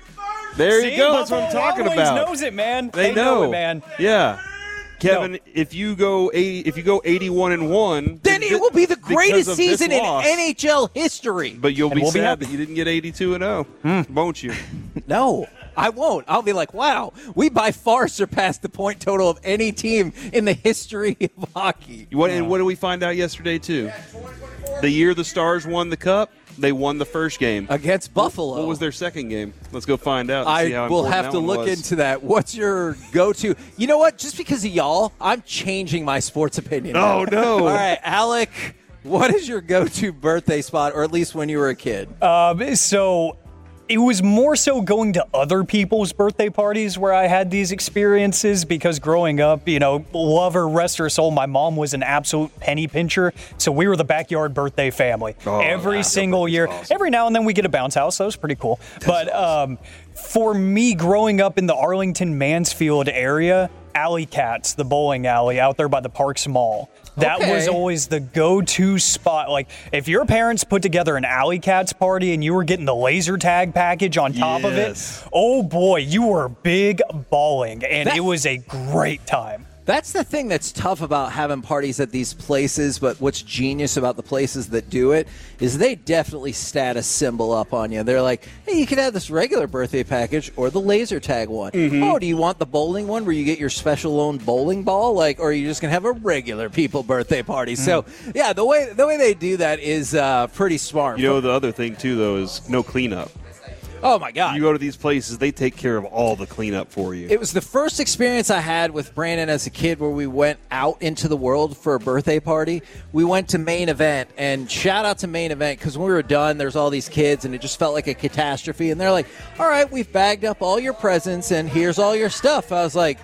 [SPEAKER 7] there
[SPEAKER 8] See,
[SPEAKER 7] you go. That's what I'm
[SPEAKER 8] Buffalo
[SPEAKER 7] talking
[SPEAKER 8] Wild Wings
[SPEAKER 7] about.
[SPEAKER 8] knows it, man.
[SPEAKER 7] They,
[SPEAKER 8] know.
[SPEAKER 7] know
[SPEAKER 8] it, man.
[SPEAKER 7] Yeah. Kevin,
[SPEAKER 8] No.
[SPEAKER 7] if you go eighty, if you go eighty-one and one,
[SPEAKER 6] Then it will be the
[SPEAKER 7] because
[SPEAKER 6] greatest
[SPEAKER 7] of this
[SPEAKER 6] season in
[SPEAKER 7] loss.
[SPEAKER 6] N H L history.
[SPEAKER 7] But you'll
[SPEAKER 8] And
[SPEAKER 7] be
[SPEAKER 8] we'll be
[SPEAKER 7] sad
[SPEAKER 8] happy.
[SPEAKER 7] that you didn't get eighty-two and oh, won't you?
[SPEAKER 6] No, I won't. I'll be like, wow, we by far surpassed the point total of any team in the history of hockey.
[SPEAKER 7] What and what did we find out yesterday too? The year the Stars won the cup, they won the first game
[SPEAKER 6] Against Buffalo.
[SPEAKER 7] What was their second game? Let's go find out. and see how
[SPEAKER 6] I will
[SPEAKER 7] important
[SPEAKER 6] have
[SPEAKER 7] that
[SPEAKER 6] to
[SPEAKER 7] one
[SPEAKER 6] look
[SPEAKER 7] was.
[SPEAKER 6] into that. What's your go-to? You know what? Just because of y'all, I'm changing my sports opinion.
[SPEAKER 7] Oh,
[SPEAKER 6] now.
[SPEAKER 7] no.
[SPEAKER 6] All right, Alec, what is your go-to birthday spot, or at least when you were a kid?
[SPEAKER 8] Um, so it was more so going to other people's birthday parties where I had these experiences because growing up, you know, love her, rest her soul, my mom was an absolute penny pincher. So we were the backyard birthday family.
[SPEAKER 7] Oh,
[SPEAKER 8] every
[SPEAKER 7] yeah,
[SPEAKER 8] single
[SPEAKER 7] that
[SPEAKER 8] year.
[SPEAKER 7] birthday's awesome.
[SPEAKER 8] Every now and then we get a bounce house. That was pretty cool. but um, for me, growing up in the Arlington Mansfield area, Alley Cats, the bowling alley out there by the Parks Mall. That
[SPEAKER 6] Okay.
[SPEAKER 8] was always the go-to spot. Like, if your parents put together an Alley Cats party and you were getting the laser tag package on top
[SPEAKER 7] Yes.
[SPEAKER 8] of it, oh boy, you were big balling, and
[SPEAKER 6] That-
[SPEAKER 8] it was a great time.
[SPEAKER 6] That's the thing that's tough about having parties at these places, but what's genius about the places that do it is they definitely status symbol up on you. They're like, hey, you can have this regular birthday package or the laser tag one.
[SPEAKER 7] Mm-hmm.
[SPEAKER 6] Oh, do you want the bowling one where you get your special owned bowling ball? Like, or are you just going to have a regular people birthday party? So, yeah, the way the way they do that is uh, pretty smart.
[SPEAKER 7] You know, the other thing too, though, is no cleanup.
[SPEAKER 6] oh, my God.
[SPEAKER 7] You go to these places, they take care of all the cleanup for you.
[SPEAKER 6] It was the first experience I had with Brandon as a kid where we went out into the world for a birthday party. We went to Main Event, and shout out to Main Event because when we were done, there's all these kids, and it just felt like a catastrophe. And they're like, all right, we've bagged up all your presents, and here's all your stuff. I was like,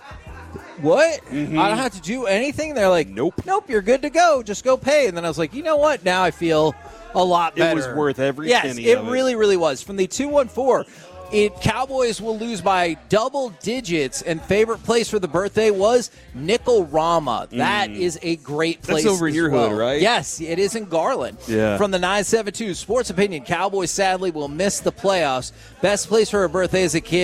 [SPEAKER 6] what? I don't have to do anything? They're like,
[SPEAKER 7] Nope.
[SPEAKER 6] Nope, you're good to go. Just go pay. And then I was like, you know what? Now I feel a lot
[SPEAKER 7] It
[SPEAKER 6] better.
[SPEAKER 7] was worth every
[SPEAKER 6] yes,
[SPEAKER 7] penny
[SPEAKER 6] it
[SPEAKER 7] of it.
[SPEAKER 6] really, really was. From the two one four, it Cowboys will lose by double digits, and favorite place for the birthday was Nickel-Rama. That is a great place.
[SPEAKER 7] over in
[SPEAKER 6] as
[SPEAKER 7] your
[SPEAKER 6] well.
[SPEAKER 7] hood, right?
[SPEAKER 6] Yes, it is in Garland.
[SPEAKER 7] Yeah.
[SPEAKER 6] From the nine seven two, Sports Opinion, Cowboys sadly will miss the playoffs. Best place for a birthday as a kid,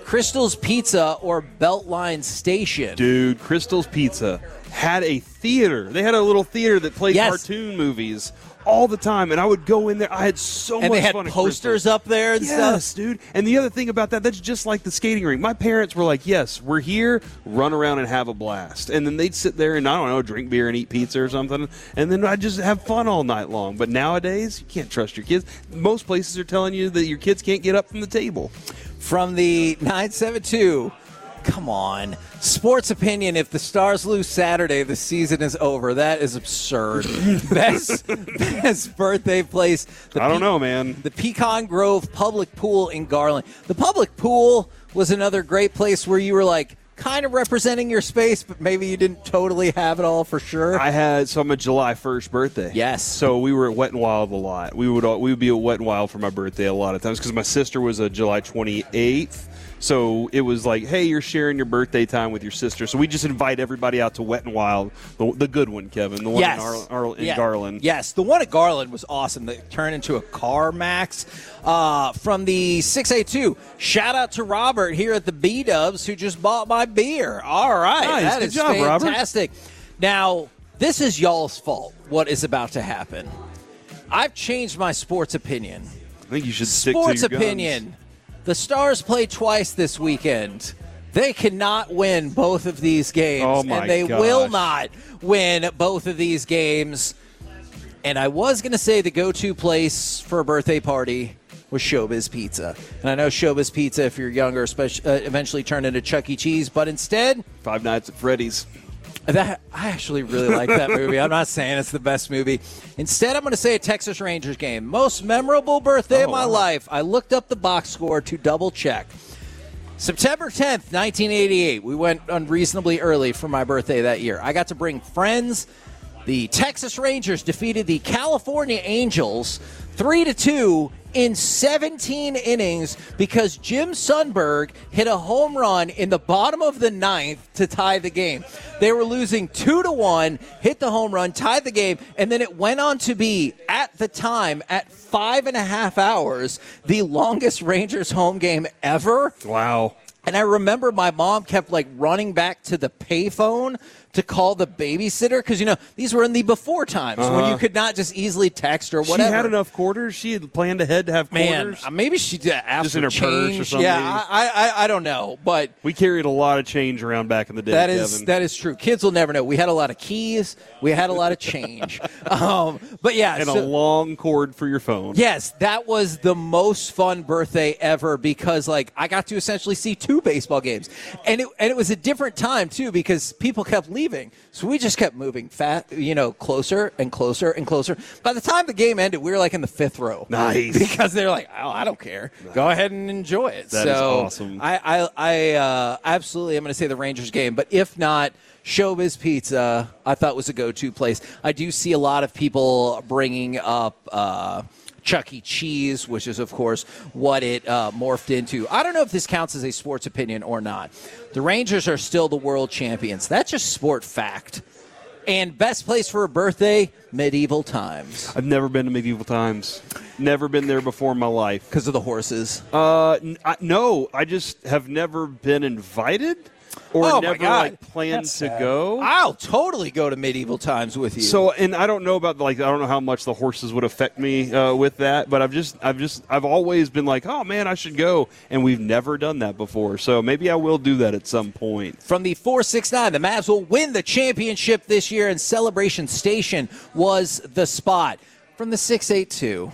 [SPEAKER 6] Crystal's Pizza or Beltline Station?
[SPEAKER 7] Dude, Crystal's Pizza had a theater. They had a little theater that played
[SPEAKER 6] Yes.
[SPEAKER 7] cartoon movies all the time, and I would go in there. I had so
[SPEAKER 6] And
[SPEAKER 7] much
[SPEAKER 6] they had
[SPEAKER 7] fun at
[SPEAKER 6] posters
[SPEAKER 7] Crystal's.
[SPEAKER 6] up there and
[SPEAKER 7] Yes,
[SPEAKER 6] stuff.
[SPEAKER 7] dude. And the other thing about that, that's just like the skating rink. My parents were like, yes, we're here, run around and have a blast. And then they'd sit there and, I don't know, drink beer and eat pizza or something. And then I'd just have fun all night long. But nowadays, you can't trust your kids. Most places are telling you that your kids can't get up from the table.
[SPEAKER 6] From the nine seven two, come on. Sports opinion, if the Stars lose Saturday, the season is over. That is absurd. best, best birthday place. The
[SPEAKER 7] I don't
[SPEAKER 6] Pe-
[SPEAKER 7] know, man.
[SPEAKER 6] The Pecan Grove Public Pool in Garland. The public pool was another great place where you were like, kind of representing your space, but maybe you didn't totally have it all for sure.
[SPEAKER 7] I had so I'm a July first birthday.
[SPEAKER 6] Yes.
[SPEAKER 7] So we were at Wet and Wild a lot. We would we would be at Wet and Wild for my birthday a lot of times because my sister was a July twenty-eighth. So it was like, hey, you're sharing your birthday time with your sister. So we just invite everybody out to Wet and Wild, the, the good one, Kevin, the one
[SPEAKER 6] yes.
[SPEAKER 7] in, Ar- Ar- in
[SPEAKER 6] yeah.
[SPEAKER 7] Garland.
[SPEAKER 6] Yes, the one at Garland was awesome. They turned into a car, Max. Uh, from the six eighty-two, shout out to Robert here at the B-Dubs who just bought my beer. All right.
[SPEAKER 7] Nice.
[SPEAKER 6] That
[SPEAKER 7] Good
[SPEAKER 6] is
[SPEAKER 7] job, Robert.
[SPEAKER 6] fantastic. Now, this is y'all's fault, what is about to happen. I've changed my sports opinion.
[SPEAKER 7] I think you should stick
[SPEAKER 6] Sports
[SPEAKER 7] to your
[SPEAKER 6] opinion.
[SPEAKER 7] guns.
[SPEAKER 6] The Stars play twice this weekend. They cannot win both of these games,
[SPEAKER 7] Oh, my
[SPEAKER 6] and they
[SPEAKER 7] gosh.
[SPEAKER 6] will not win both of these games. And I was going to say the go-to place for a birthday party was Showbiz Pizza. And I know Showbiz Pizza, if you're younger, especially, uh, eventually turned into Chuck E. Cheese, but instead,
[SPEAKER 7] Five Nights at Freddy's.
[SPEAKER 6] that I actually really like that movie. I'm not saying it's the best movie. Instead, I'm going to say a Texas Rangers game. Most memorable birthday
[SPEAKER 7] Oh,
[SPEAKER 6] of my
[SPEAKER 7] wow.
[SPEAKER 6] life. I looked up the box score to double check. September tenth, nineteen eighty-eight. We went unreasonably early for my birthday that year. I got to bring friends. The Texas Rangers defeated the California Angels three to two in seventeen innings because Jim Sundberg hit a home run in the bottom of the ninth to tie the game. They were losing two to one, hit the home run, tied the game, and then it went on to be, at the time, at five and a half hours, the longest Rangers home game ever.
[SPEAKER 7] Wow.
[SPEAKER 6] And I remember my mom kept like running back to the payphone to call the babysitter because, you know, these were in the before times uh-huh. when you could not just easily text or whatever.
[SPEAKER 7] She had enough quarters. She had planned ahead to have
[SPEAKER 6] Man,
[SPEAKER 7] quarters.
[SPEAKER 6] maybe she did after
[SPEAKER 7] Just in her
[SPEAKER 6] change.
[SPEAKER 7] purse or something.
[SPEAKER 6] Yeah, I, I I don't know, but
[SPEAKER 7] we carried a lot of change around back in the day.
[SPEAKER 6] that is
[SPEAKER 7] Kevin.
[SPEAKER 6] that is true. Kids will never know. We had a lot of keys. We had a lot of change. um, but yeah,
[SPEAKER 7] and
[SPEAKER 6] so,
[SPEAKER 7] a long cord for your phone.
[SPEAKER 6] Yes, that was the most fun birthday ever because, like, I got to essentially see two baseball games, and it and it was a different time too because people kept leaving, so we just kept moving fat, you know, closer and closer and closer. By the time the game ended, we were like in the fifth row.
[SPEAKER 7] Nice,
[SPEAKER 6] because they're like, oh, I don't care, go ahead and enjoy it.
[SPEAKER 7] That
[SPEAKER 6] so
[SPEAKER 7] is awesome.
[SPEAKER 6] I I, I uh, absolutely am going to say the Rangers game, but if not, Showbiz Pizza, I thought was a go-to place. I do see a lot of people bringing up uh, Chuck E. Cheese, which is, of course, what it uh, morphed into. I don't know if this counts as a sports opinion or not. The Rangers are still the world champions. That's just sport fact. And best place for a birthday, medieval times.
[SPEAKER 7] I've never been to medieval times. Never been there before in my life.
[SPEAKER 6] Because of the horses?
[SPEAKER 7] Uh, n- I, no, I just have never been invited. Or
[SPEAKER 6] oh
[SPEAKER 7] never
[SPEAKER 6] my God.
[SPEAKER 7] like planned
[SPEAKER 6] That's
[SPEAKER 7] to
[SPEAKER 6] sad.
[SPEAKER 7] go.
[SPEAKER 6] I'll totally go to medieval times with you.
[SPEAKER 7] So, and I don't know about like I don't know how much the horses would affect me uh, with that, but I've just I've just I've always been like, oh man, I should go, and we've never done that before. So maybe I will do that at some point.
[SPEAKER 6] From the four six nine, the Mavs will win the championship this year, and Celebration Station was the spot. From the six eight two,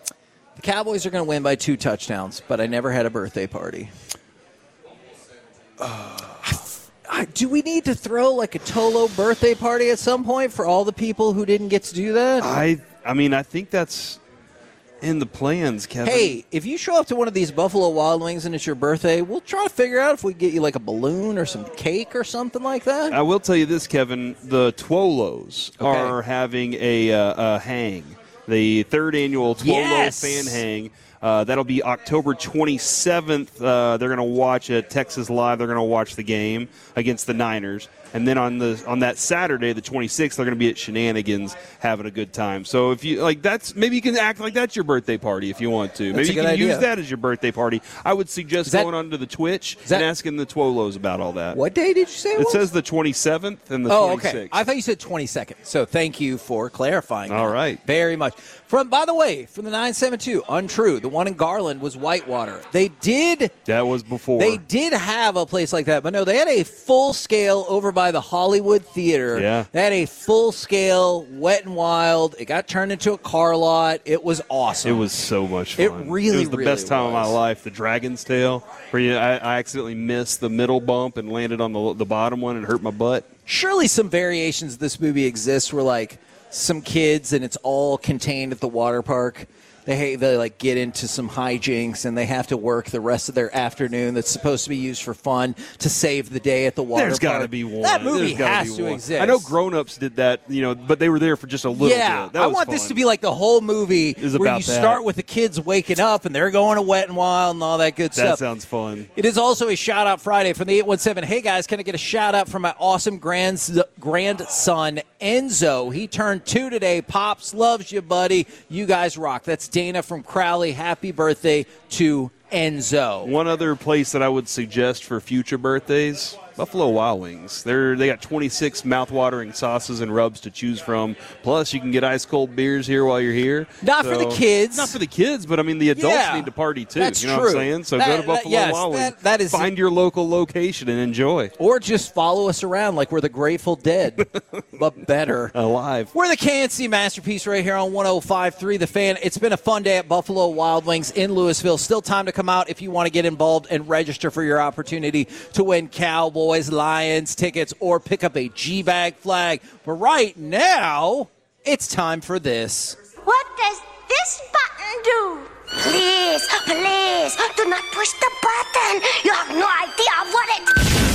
[SPEAKER 6] the Cowboys are going to win by two touchdowns, but I never had a birthday party. Uh, I, do we need to throw like a Tolo birthday party at some point for all the people who didn't get to do that?
[SPEAKER 7] I I mean I think that's in the plans, Kevin.
[SPEAKER 6] Hey, if you show up to one of these Buffalo Wild Wings and it's your birthday, we'll try to figure out if we get you like a balloon or some cake or something like that.
[SPEAKER 7] I will tell you this, Kevin. The Twolos
[SPEAKER 6] Okay.
[SPEAKER 7] are having a, uh, a hang. The third annual Twolo
[SPEAKER 6] Yes!
[SPEAKER 7] fan hang. Uh, that'll be October twenty-seventh. Uh, they're going to watch at Texas Live. They're going to watch the game against the Niners. And then on the on that Saturday, the twenty-sixth, they're going to be at Shenanigans having a good time. So if you like, that's maybe you can act like that's your birthday party if you want to.
[SPEAKER 6] That's
[SPEAKER 7] maybe you can
[SPEAKER 6] idea.
[SPEAKER 7] use that as your birthday party. I would suggest
[SPEAKER 6] that,
[SPEAKER 7] going onto the Twitch
[SPEAKER 6] that,
[SPEAKER 7] and asking the Twolos about all that.
[SPEAKER 6] What day did you say it,
[SPEAKER 7] it
[SPEAKER 6] was?
[SPEAKER 7] says the twenty-seventh and the
[SPEAKER 6] oh,
[SPEAKER 7] twenty-sixth.
[SPEAKER 6] Okay. I thought you said twenty-second. So thank you for clarifying.
[SPEAKER 7] All
[SPEAKER 6] that.
[SPEAKER 7] right.
[SPEAKER 6] Very much. From by the way, from the nine seven two, untrue. The one in Garland was Whitewater. They did.
[SPEAKER 7] That was before.
[SPEAKER 6] They did have a place like that, but no, they had a full scale over by the Hollywood Theater.
[SPEAKER 7] Yeah.
[SPEAKER 6] They had a full scale Wet and Wild. It got turned into a car lot. It was awesome.
[SPEAKER 7] It was so much fun.
[SPEAKER 6] It really,
[SPEAKER 7] It was the
[SPEAKER 6] really
[SPEAKER 7] best time
[SPEAKER 6] was.
[SPEAKER 7] of my life. The Dragon's Tail, where you, I, I accidentally missed the middle bump and landed on the the bottom one and hurt my butt.
[SPEAKER 6] Surely some variations of this movie exist where like some kids and it's all contained at the water park. They they like get into some hijinks and they have to work the rest of their afternoon that's supposed to be used for fun to save the day at the water
[SPEAKER 7] There's
[SPEAKER 6] park.
[SPEAKER 7] got to be one.
[SPEAKER 6] That movie
[SPEAKER 7] There's gotta
[SPEAKER 6] has
[SPEAKER 7] be
[SPEAKER 6] to
[SPEAKER 7] one.
[SPEAKER 6] exist.
[SPEAKER 7] I know grown-ups did that, you know, but they were there for just a little
[SPEAKER 6] yeah,
[SPEAKER 7] bit. That
[SPEAKER 6] I
[SPEAKER 7] was
[SPEAKER 6] want
[SPEAKER 7] fun.
[SPEAKER 6] this to be like the whole movie
[SPEAKER 7] Is
[SPEAKER 6] where
[SPEAKER 7] about
[SPEAKER 6] you
[SPEAKER 7] that.
[SPEAKER 6] start with the kids waking up and they're going to Wet and Wild and all that good
[SPEAKER 7] That
[SPEAKER 6] stuff.
[SPEAKER 7] sounds fun.
[SPEAKER 6] It is also a shout-out Friday from the eight one seven. Hey, guys, can I get a shout-out from my awesome grand, grandson, Enzo? He turned two today. Pops loves you, buddy. You guys rock. That's Dana from Crowley. Happy birthday to Enzo.
[SPEAKER 7] One other place that I would suggest for future birthdays, Buffalo Wild Wings. They're they got twenty-six mouth-watering sauces and rubs to choose from. Plus, you can get ice-cold beers here while you're here.
[SPEAKER 6] Not for the kids.
[SPEAKER 7] Not for the kids, but I mean the adults
[SPEAKER 6] Yeah,
[SPEAKER 7] need to party too.
[SPEAKER 6] that's
[SPEAKER 7] you know
[SPEAKER 6] true.
[SPEAKER 7] what I'm saying? So
[SPEAKER 6] That-
[SPEAKER 7] go to
[SPEAKER 6] that-
[SPEAKER 7] Buffalo
[SPEAKER 6] yes,
[SPEAKER 7] Wild Wings.
[SPEAKER 6] that- that is-
[SPEAKER 7] Find your local location and enjoy.
[SPEAKER 6] Or just follow us around like we're the Grateful Dead, but better.
[SPEAKER 7] Alive.
[SPEAKER 6] We're the K N C Masterpiece right here on one oh five point three The Fan. It's been a fun day at Buffalo Wild Wings in Louisville. Still time to come out if you want to get involved and register for your opportunity to win Cowboys, Lions tickets, or pick up a G-Bag flag. But right now, it's time for this.
[SPEAKER 10] What does this button do? Please, please, do not push the button. You have no idea what it...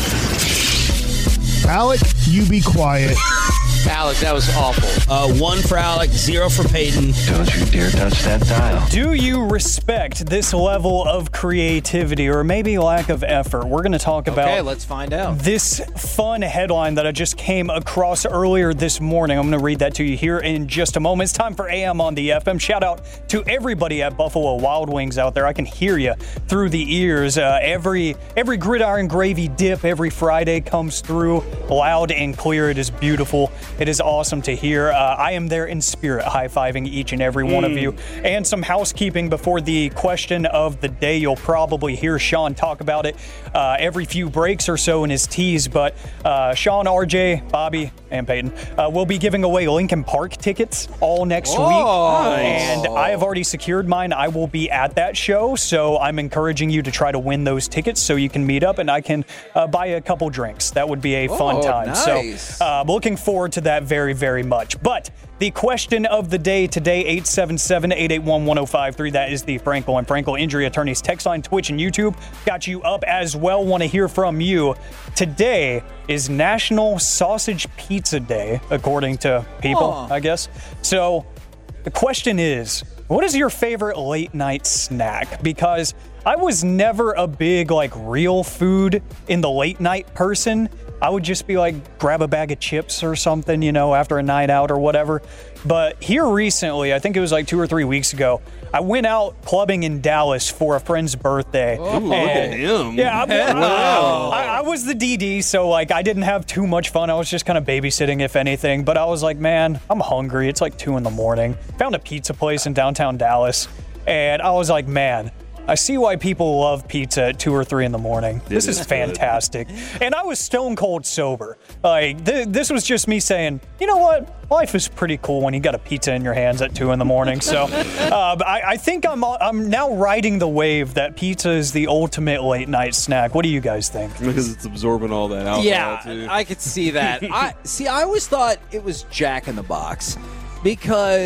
[SPEAKER 5] Alec, you be quiet.
[SPEAKER 11] Alec, that was awful.
[SPEAKER 12] Uh, one for Alec, zero for Peyton.
[SPEAKER 11] Don't you dare touch that dial.
[SPEAKER 8] Do you respect this level of creativity or maybe lack of effort? We're going to talk about
[SPEAKER 6] Okay, let's find out.
[SPEAKER 8] this fun headline that I just came across earlier this morning. I'm going to read that to you here in just a moment. It's time for A M on the F M. Shout out to everybody at Buffalo Wild Wings out there. I can hear you through the ears. Uh, every every gridiron gravy dip every Friday comes through loud and clear. It is beautiful. It is awesome to hear. Uh, I am there in spirit, high-fiving each and every one
[SPEAKER 7] Mm.
[SPEAKER 8] of you. And some housekeeping before the question of the day. You'll probably hear Sean talk about it uh, every few breaks or so in his tease. But uh, Sean, R J, Bobby, and Peyton uh, will be giving away Lincoln Park tickets all next
[SPEAKER 6] Oh,
[SPEAKER 8] week.
[SPEAKER 6] nice.
[SPEAKER 8] And I have already secured mine. I will be at that show. So I'm encouraging you to try to win those tickets so you can meet up and I can uh, buy a couple drinks. That would be a fun
[SPEAKER 6] Oh,
[SPEAKER 8] time.
[SPEAKER 6] nice.
[SPEAKER 8] So uh, looking forward to that very, very much. But the question of the day today, eight seven seven, eight eight one, one oh five three. That is the Frankel and Frankel Injury Attorneys text line, Twitch, and YouTube. Got you up as well. Want to hear from you. Today is National Sausage Pizza Day, according to people,
[SPEAKER 6] Oh.
[SPEAKER 8] I guess. So the question is, what is your favorite late night snack? Because I was never a big, like, real food in the late night person. I would just be like, grab a bag of chips or something, you know, after a night out or whatever. But here recently, I think it was like two or three weeks ago, I went out clubbing in Dallas for a friend's birthday.
[SPEAKER 7] Ooh, look at him.
[SPEAKER 8] Yeah, I, I-
[SPEAKER 7] Wow.
[SPEAKER 8] I, I was the D D, so like I didn't have too much fun. I was just kind of babysitting, if anything. But I was like, man, I'm hungry. It's like two in the morning. Found a pizza place in downtown Dallas, and I was like, man, I see why people love pizza at two or three in the morning. This is fantastic. And I was stone cold sober. Like, th- this was just me saying, you know what? Life is pretty cool when you got a pizza in your hands at two in the morning. So uh, I, I think I'm I'm now riding the wave that pizza is the ultimate late night snack. What do you guys think?
[SPEAKER 7] Because it's absorbing all that alcohol,
[SPEAKER 6] Yeah,
[SPEAKER 7] too.
[SPEAKER 6] I could see that. I see. I always thought it was Jack in the Box because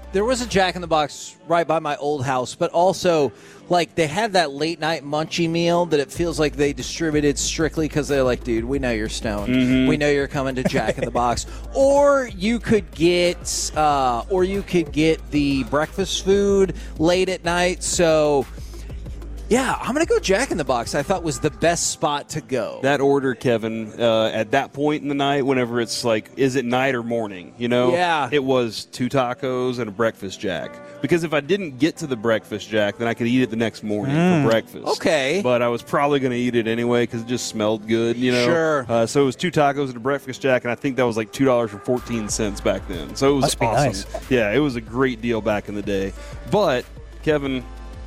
[SPEAKER 6] there was a Jack in the Box right by my old house, but also, like, they had that late night munchie meal that it feels like they distributed strictly because they're like, dude, we know you're stoned.
[SPEAKER 7] Mm-hmm.
[SPEAKER 6] We know you're coming to Jack in the Box. Or you could get, uh, or you could get the breakfast food late at night. So, yeah, I'm going to go Jack in the Box. I thought was the best spot to go.
[SPEAKER 7] That order, Kevin, uh, at that point in the night, whenever it's like, is it night or morning? You know?
[SPEAKER 6] Yeah.
[SPEAKER 7] It was two tacos and a breakfast Jack. Because if I didn't get to the breakfast Jack, then I could eat it the next morning
[SPEAKER 6] Mm.
[SPEAKER 7] for breakfast.
[SPEAKER 6] Okay.
[SPEAKER 7] But I was probably going to eat it anyway because it just smelled good, you know?
[SPEAKER 6] Sure.
[SPEAKER 7] Uh, so it was two tacos and a breakfast Jack, and I think that was like two dollars and fourteen cents back then. So it was
[SPEAKER 8] Must be
[SPEAKER 7] awesome.
[SPEAKER 8] nice.
[SPEAKER 7] Yeah, it was a great deal back in the day. But, Kevin,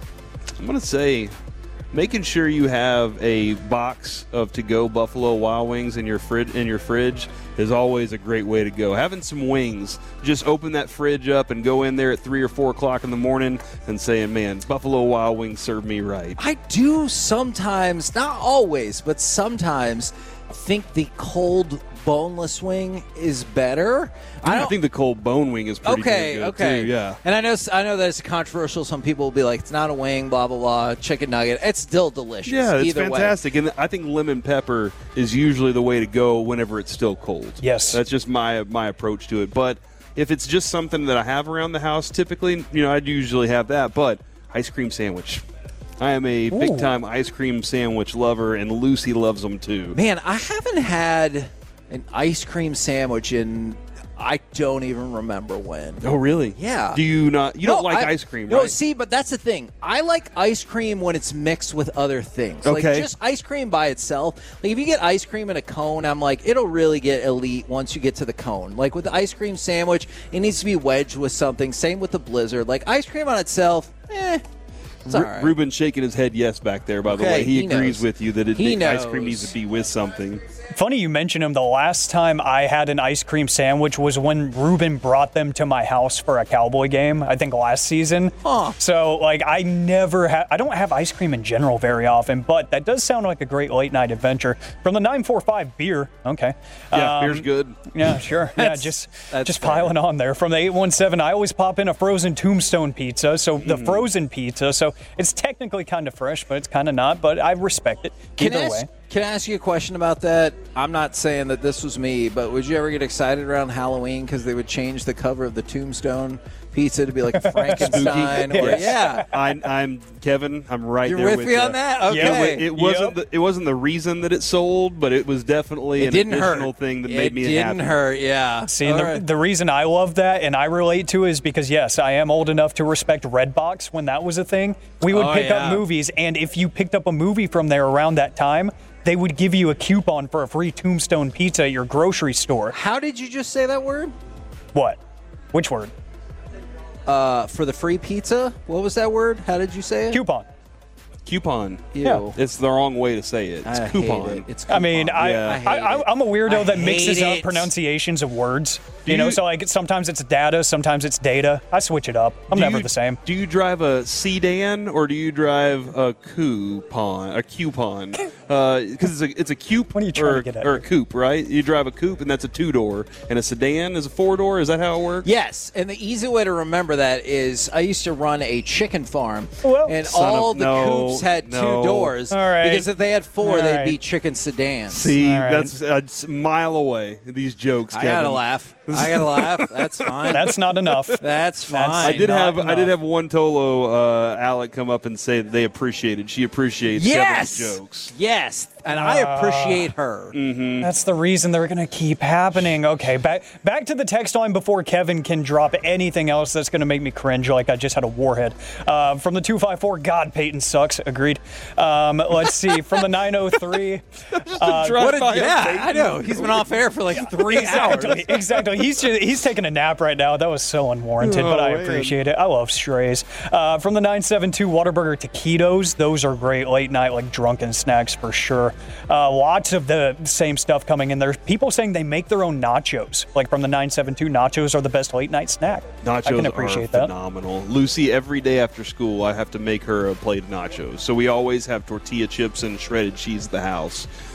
[SPEAKER 7] I'm going to say, making sure you have a box of to-go Buffalo Wild Wings in your fridge in your fridge is always a great way to go. Having some wings, just open that fridge up and go in there at three or four o'clock in the morning and saying, "Man, Buffalo Wild Wings serve me right."
[SPEAKER 6] I do sometimes, not always, but sometimes think the cold boneless wing is better.
[SPEAKER 7] I,
[SPEAKER 6] I
[SPEAKER 7] I
[SPEAKER 6] don't
[SPEAKER 7] think the cold bone wing is pretty
[SPEAKER 6] Okay,
[SPEAKER 7] good
[SPEAKER 6] okay.
[SPEAKER 7] too. Yeah.
[SPEAKER 6] And I know I know that it's controversial. Some people will be like, it's not a wing, blah, blah, blah, chicken nugget. It's still delicious.
[SPEAKER 7] Yeah, it's
[SPEAKER 6] either
[SPEAKER 7] fantastic.
[SPEAKER 6] Way.
[SPEAKER 7] And I think lemon pepper is usually the way to go whenever it's still cold.
[SPEAKER 8] Yes.
[SPEAKER 7] That's just my my approach to it. But if it's just something that I have around the house, typically, you know, I'd usually have that. But ice cream sandwich. I am a big-time ice cream sandwich lover, and Lucy loves them too.
[SPEAKER 6] Man, I haven't had an ice cream sandwich in I don't even remember when.
[SPEAKER 7] Oh, really?
[SPEAKER 6] Yeah.
[SPEAKER 7] Do you not? You don't
[SPEAKER 6] No,
[SPEAKER 7] like
[SPEAKER 6] I-
[SPEAKER 7] ice cream,
[SPEAKER 6] No,
[SPEAKER 7] right?
[SPEAKER 6] see, but that's the thing. I like ice cream when it's mixed with other things.
[SPEAKER 7] Okay.
[SPEAKER 6] Like just ice cream by itself. Like if you get ice cream in a cone, I'm like, it'll really get elite once you get to the cone. Like with the ice cream sandwich, it needs to be wedged with something. Same with the Blizzard. Like ice cream on itself, eh. It's all
[SPEAKER 7] Ru-
[SPEAKER 6] right.
[SPEAKER 7] Ruben's shaking his head yes back there, by the
[SPEAKER 6] Okay,
[SPEAKER 7] way. He,
[SPEAKER 6] he
[SPEAKER 7] agrees
[SPEAKER 6] knows.
[SPEAKER 7] with you that it,
[SPEAKER 6] He
[SPEAKER 7] the ice
[SPEAKER 6] knows.
[SPEAKER 7] cream needs to be with something.
[SPEAKER 8] Funny you mention him. The last time I had an ice cream sandwich was when Ruben brought them to my house for a Cowboy game, I think last season.
[SPEAKER 6] Huh.
[SPEAKER 8] So, like, I never have, I don't have ice cream in general very often, but that does sound like a great late night adventure. From the nine four five beer, okay.
[SPEAKER 7] Yeah,
[SPEAKER 8] Um,
[SPEAKER 7] beer's good.
[SPEAKER 8] Yeah, sure. yeah,
[SPEAKER 6] That's-
[SPEAKER 8] just
[SPEAKER 6] that's
[SPEAKER 8] just
[SPEAKER 6] fair.
[SPEAKER 8] piling on there. From the eight one seven, I always pop in a frozen Tombstone pizza. So the
[SPEAKER 6] Mm-hmm.
[SPEAKER 8] frozen pizza, so it's technically kind of fresh, but it's kind of not. But I respect it
[SPEAKER 6] Can
[SPEAKER 8] either
[SPEAKER 6] I, ask,
[SPEAKER 8] way.
[SPEAKER 6] can I ask you a question about that? I'm not saying that this was me, but would you ever get excited around Halloween because they would change the cover of the Tombstone pizza to be like Frankenstein? or,
[SPEAKER 7] Yes.
[SPEAKER 6] Yeah.
[SPEAKER 7] I, I'm Kevin. I'm right
[SPEAKER 6] You're
[SPEAKER 7] there
[SPEAKER 6] with
[SPEAKER 7] with
[SPEAKER 6] me
[SPEAKER 7] you.
[SPEAKER 6] on that?
[SPEAKER 7] It,
[SPEAKER 6] Okay.
[SPEAKER 7] wa- it wasn't.
[SPEAKER 8] Yep.
[SPEAKER 7] The, it wasn't the reason that it sold, but it was definitely
[SPEAKER 6] It
[SPEAKER 7] an
[SPEAKER 6] didn't
[SPEAKER 7] additional
[SPEAKER 6] hurt.
[SPEAKER 7] thing that
[SPEAKER 6] it
[SPEAKER 7] made me
[SPEAKER 6] didn't
[SPEAKER 7] happy.
[SPEAKER 6] hurt, yeah.
[SPEAKER 8] See, and
[SPEAKER 6] All
[SPEAKER 8] the,
[SPEAKER 6] right.
[SPEAKER 8] the reason I love that and I relate to is because, yes, I am old enough to respect Redbox when that was a thing. We would
[SPEAKER 6] Oh,
[SPEAKER 8] pick
[SPEAKER 6] yeah.
[SPEAKER 8] up movies, and if you picked up a movie from there around that time, they would give you a coupon for a free Tombstone pizza at your grocery store.
[SPEAKER 6] How did you just say that word?
[SPEAKER 8] What? Which word?
[SPEAKER 6] Uh, for the free pizza? What was that word? How did you say it?
[SPEAKER 8] Coupon.
[SPEAKER 7] Coupon.
[SPEAKER 6] Ew.
[SPEAKER 8] Yeah.
[SPEAKER 7] It's the wrong way to say it. It's
[SPEAKER 6] I hate
[SPEAKER 7] coupon.
[SPEAKER 6] it. It's
[SPEAKER 8] I mean,
[SPEAKER 6] coupon.
[SPEAKER 8] I,
[SPEAKER 7] Yeah.
[SPEAKER 6] I
[SPEAKER 8] I,
[SPEAKER 6] hate
[SPEAKER 8] I,
[SPEAKER 6] it.
[SPEAKER 8] I'm a weirdo
[SPEAKER 6] I
[SPEAKER 8] that mixes
[SPEAKER 6] hate
[SPEAKER 8] up
[SPEAKER 6] it.
[SPEAKER 8] pronunciations of words.
[SPEAKER 7] Do
[SPEAKER 8] You know,
[SPEAKER 7] you-
[SPEAKER 8] so like sometimes it's data, sometimes it's data. I switch it up. I'm
[SPEAKER 7] Do
[SPEAKER 8] never
[SPEAKER 7] you-
[SPEAKER 8] the same.
[SPEAKER 7] Do you drive a sedan or do you drive a coupon? A coupon? Because it's a it's a coupe
[SPEAKER 8] What are you trying
[SPEAKER 7] or,
[SPEAKER 8] to get at
[SPEAKER 7] or a
[SPEAKER 8] here?
[SPEAKER 7] coupe, right? You drive a coupe and that's a two door, and a sedan is a four door. Is that how it works?
[SPEAKER 6] Yes, and the easy way to remember that is I used to run a chicken farm,
[SPEAKER 8] Well,
[SPEAKER 6] and
[SPEAKER 7] son
[SPEAKER 6] all
[SPEAKER 7] of-
[SPEAKER 6] the
[SPEAKER 7] no,
[SPEAKER 6] coops had
[SPEAKER 7] no.
[SPEAKER 6] two doors.
[SPEAKER 8] All right.
[SPEAKER 6] Because if they had four,
[SPEAKER 8] All
[SPEAKER 6] they'd
[SPEAKER 8] right.
[SPEAKER 6] be chicken sedans.
[SPEAKER 7] See,
[SPEAKER 8] All right.
[SPEAKER 7] that's a s- mile away. These jokes.
[SPEAKER 6] I
[SPEAKER 7] Kevin.
[SPEAKER 6] gotta laugh. I gotta laugh. That's fine.
[SPEAKER 8] That's not enough.
[SPEAKER 6] That's fine.
[SPEAKER 8] That's-
[SPEAKER 7] I did
[SPEAKER 8] Not
[SPEAKER 7] have I did
[SPEAKER 8] enough.
[SPEAKER 7] have one Tolo uh, Alec come up and say that they appreciated. She appreciates
[SPEAKER 6] yes,
[SPEAKER 7] Kevin's jokes.
[SPEAKER 6] yes, and I appreciate her.
[SPEAKER 8] That's the reason they're going to keep happening. Okay, back back to the text line before Kevin can drop anything else that's going to make me cringe like I just had a warhead. Uh, from the two five four, God, Peyton sucks. Agreed. Um, let's see. From the nine oh three. Uh,
[SPEAKER 6] What a, yeah, I know. He's been off air for like three
[SPEAKER 8] Exactly,
[SPEAKER 6] hours.
[SPEAKER 8] exactly. He's just, he's taking a nap right now. That was so unwarranted, but
[SPEAKER 7] Oh,
[SPEAKER 8] I
[SPEAKER 7] man.
[SPEAKER 8] appreciate it. I love strays. Uh, from the nine seven two, Whataburger taquitos. Those are great late night, like drunken snacks for sure. Uh, lots of the same stuff coming in. There's people saying they make their own nachos. Like from the nine seven two, nachos are the best late night snack.
[SPEAKER 7] Nachos
[SPEAKER 8] I can appreciate
[SPEAKER 7] are
[SPEAKER 8] that.
[SPEAKER 7] phenomenal. Lucy, every day after school, I have to make her a plate of nachos. So we always have tortilla chips and shredded cheese at the house.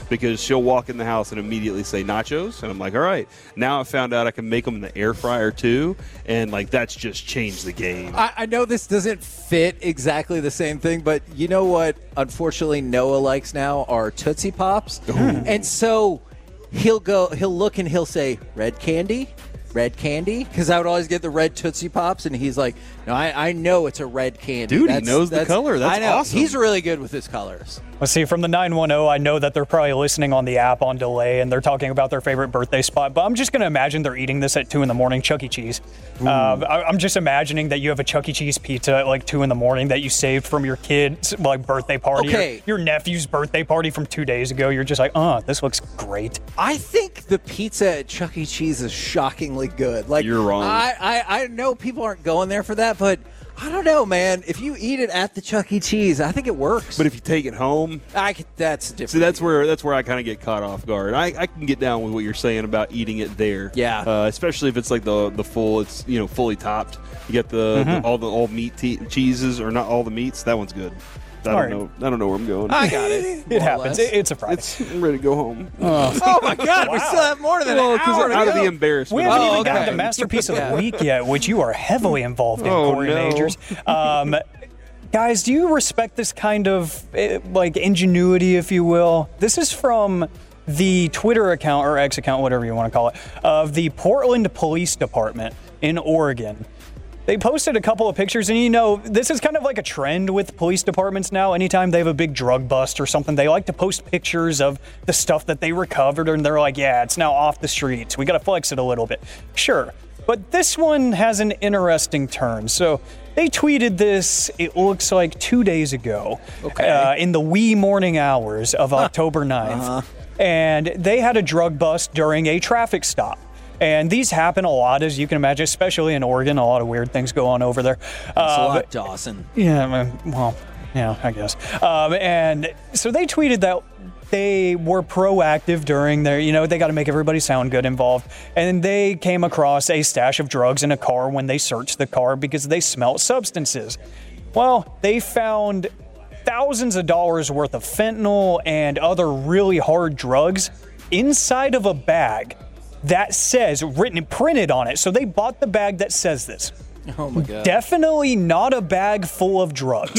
[SPEAKER 7] because she'll walk in the house and immediately say nachos, and I'm like, all right. Now I found out I can make them in the air fryer too, and like that's just changed the game.
[SPEAKER 6] I, I know this doesn't fit exactly the same thing, but you know what? Unfortunately, Noah likes now are Tootsie Pops,
[SPEAKER 7] Ooh.
[SPEAKER 6] and so he'll go, he'll look and he'll say red candy. Red candy? Because I would always get the red Tootsie Pops, and he's like, no, I, I know it's a red candy.
[SPEAKER 7] Dude,
[SPEAKER 6] that's,
[SPEAKER 7] he knows the
[SPEAKER 6] that's,
[SPEAKER 7] color. That's
[SPEAKER 6] I know.
[SPEAKER 7] awesome.
[SPEAKER 6] He's really good with his colors.
[SPEAKER 8] Let's see, from the nine one zero, I know that they're probably listening on the app on delay, and they're talking about their favorite birthday spot, but I'm just going to imagine they're eating this at two in the morning, Chuck E. Cheese. Uh, I, I'm just imagining that you have a Chuck E. Cheese pizza at like two in the morning that you saved from your kid's like birthday party,
[SPEAKER 6] Okay.
[SPEAKER 8] or your nephew's birthday party from two days ago. You're just like, oh, this looks great.
[SPEAKER 6] I think the pizza at Chuck E. Cheese is shockingly good. Like,
[SPEAKER 7] You're wrong.
[SPEAKER 6] I, I, I know people aren't going there for that, but I don't know, man. If you eat it at the Chuck E. Cheese, I think it works.
[SPEAKER 7] But if you take it home,
[SPEAKER 6] I could, that's different.
[SPEAKER 7] see, that's where that's where I kind of get caught off guard. I, I can get down with what you're saying about eating it there.
[SPEAKER 6] Yeah.
[SPEAKER 7] Uh, especially if it's like the the full, it's you know fully topped. You get the,
[SPEAKER 8] Mm-hmm.
[SPEAKER 7] the all the all meat te- cheeses or not all the meats. That one's good. I don't
[SPEAKER 8] All right.
[SPEAKER 7] know. I don't know where I'm going.
[SPEAKER 6] I got it.
[SPEAKER 8] It happens. It, it's a Friday.
[SPEAKER 7] It's, I'm ready to go home.
[SPEAKER 6] Oh my God, we still have more than
[SPEAKER 7] well,
[SPEAKER 6] an
[SPEAKER 7] because
[SPEAKER 6] hour to
[SPEAKER 7] out of
[SPEAKER 6] go.
[SPEAKER 7] the embarrassment.
[SPEAKER 8] We haven't
[SPEAKER 6] Oh,
[SPEAKER 8] even
[SPEAKER 6] okay.
[SPEAKER 8] gotten the masterpiece of
[SPEAKER 6] Yeah.
[SPEAKER 8] the week yet, which you are heavily involved in,
[SPEAKER 7] Oh,
[SPEAKER 8] Corey
[SPEAKER 7] no.
[SPEAKER 8] Majors. Um, guys, do you respect this kind of eh, like ingenuity, if you will? This is from the Twitter account or X account, whatever you want to call it, of the Portland Police Department in Oregon. They posted a couple of pictures, and you know, this is kind of like a trend with police departments now. Anytime they have a big drug bust or something, they like to post pictures of the stuff that they recovered, and they're like, yeah, it's now off the streets. We got to flex it a little bit. Sure. But this one has an interesting turn. So they tweeted this, it looks like two days ago,
[SPEAKER 6] Okay.
[SPEAKER 8] uh, in the wee morning hours of October ninth.
[SPEAKER 6] Uh-huh.
[SPEAKER 8] And they had a drug bust during a traffic stop. And these happen a lot, as you can imagine, especially in Oregon. A lot of weird things go on over there.
[SPEAKER 6] That's a
[SPEAKER 8] Uh,
[SPEAKER 6] lot,
[SPEAKER 8] but-
[SPEAKER 6] Dawson.
[SPEAKER 8] yeah, man, well, yeah, I guess. Um, and so they tweeted that they were proactive during their, you know, they got to make everybody sound good involved. And they came across a stash of drugs in a car when they searched the car because they smelt substances. Well, they found thousands of dollars worth of fentanyl and other really hard drugs inside of a bag that says, written, printed on it. So they bought the bag that says this.
[SPEAKER 6] Oh my God.
[SPEAKER 8] Definitely not a bag full of drugs.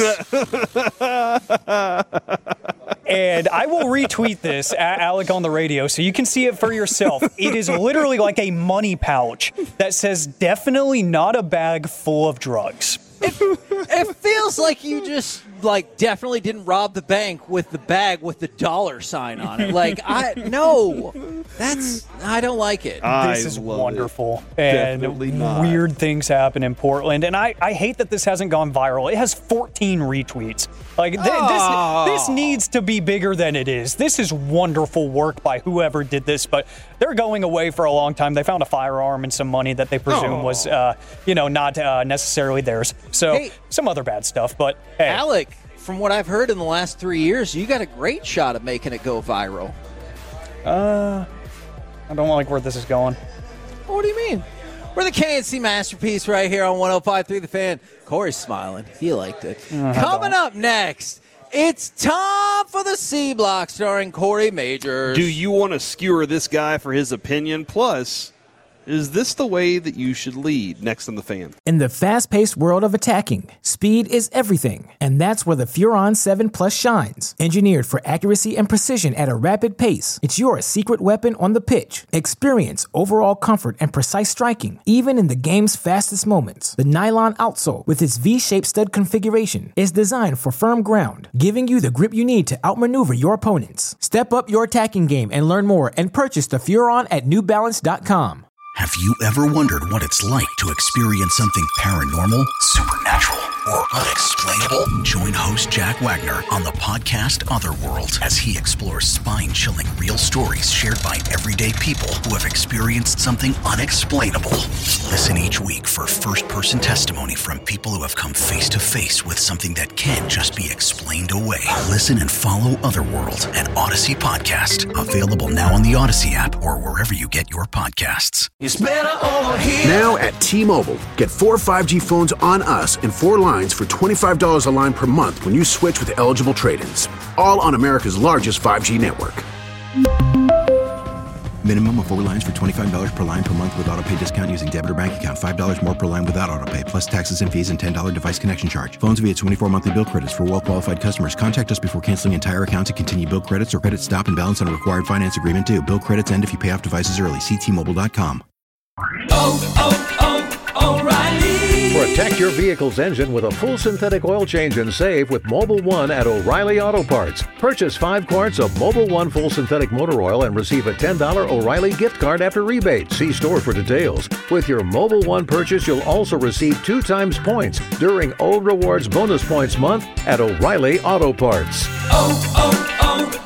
[SPEAKER 8] And I will retweet this at Alec on the radio so you can see it for yourself. It is literally like a money pouch that says definitely not a bag full of drugs.
[SPEAKER 6] It feels like you just like definitely didn't rob the bank with the bag with the dollar sign on it. Like I no, that's I don't like it.
[SPEAKER 7] I
[SPEAKER 8] This is
[SPEAKER 7] love
[SPEAKER 8] wonderful.
[SPEAKER 7] it.
[SPEAKER 8] And
[SPEAKER 7] Definitely not.
[SPEAKER 8] weird things happen in Portland. And I, I hate that this hasn't gone viral. It has fourteen retweets. Like th-
[SPEAKER 6] Oh.
[SPEAKER 8] this this needs to be bigger than it is. This is wonderful work by whoever did this, but they're going away for a long time. They found a firearm and some money that they presume
[SPEAKER 7] Oh.
[SPEAKER 8] was uh, you know, not uh, necessarily theirs. So
[SPEAKER 6] Hey.
[SPEAKER 8] some other bad stuff, but hey.
[SPEAKER 6] Alec, from what I've heard in the last three years, you got a great shot at making it go viral.
[SPEAKER 8] Uh I don't like where this is going.
[SPEAKER 6] What do you mean? We're the K N C Masterpiece right here on one oh five point three The Fan. Corey's smiling. He liked it. Coming up next, it's time for the C Block starring Corey Majors.
[SPEAKER 7] Do you want to skewer this guy for his opinion? Plus, is this the way that you should lead? Next on The Fan.
[SPEAKER 13] In the fast-paced world of attacking, speed is everything, and that's where the Furon seven Plus shines. Engineered for accuracy and precision at a rapid pace, it's your secret weapon on the pitch. Experience overall comfort and precise striking, even in the game's fastest moments. The nylon outsole, with its V-shaped stud configuration, is designed for firm ground, giving you the grip you need to outmaneuver your opponents. Step up your attacking game and learn more and purchase the Furon at new balance dot com.
[SPEAKER 4] Have you ever wondered what it's like to experience something paranormal, supernatural, or unexplainable? Join host Jack Wagner on the podcast Otherworld as he explores spine-chilling real stories shared by everyday people who have experienced something unexplainable. Listen each week for first-person testimony from people who have come face-to-face with something that can't just be explained away. Listen and follow Otherworld, an Odyssey podcast, available now on the Odyssey app or wherever you get your podcasts.
[SPEAKER 2] It's better over here. Now at T-Mobile, get four five G phones on us and four lines for twenty-five dollars a line per month when you switch with eligible trade-ins. All on America's largest five G network.
[SPEAKER 3] Minimum of four lines for twenty-five dollars per line per month with auto pay discount using debit or bank account. five dollars more per line without auto pay, plus taxes and fees and ten dollars device connection charge. Phones via twenty-four monthly bill credits for well-qualified customers. Contact us before canceling entire account to continue bill credits or credit stop and balance on a required finance agreement due. Bill credits end if you pay off devices early. See T Mobile dot com.
[SPEAKER 14] Oh, oh, oh, O'Reilly. Protect your vehicle's engine with a full synthetic oil change and save with Mobil one at O'Reilly Auto Parts. Purchase five quarts of Mobil one full synthetic motor oil and receive a ten dollars O'Reilly gift card after rebate. See store for details. With your Mobil one purchase, you'll also receive two times points during O Rewards Bonus Points Month at O'Reilly Auto Parts.
[SPEAKER 15] Oh, oh,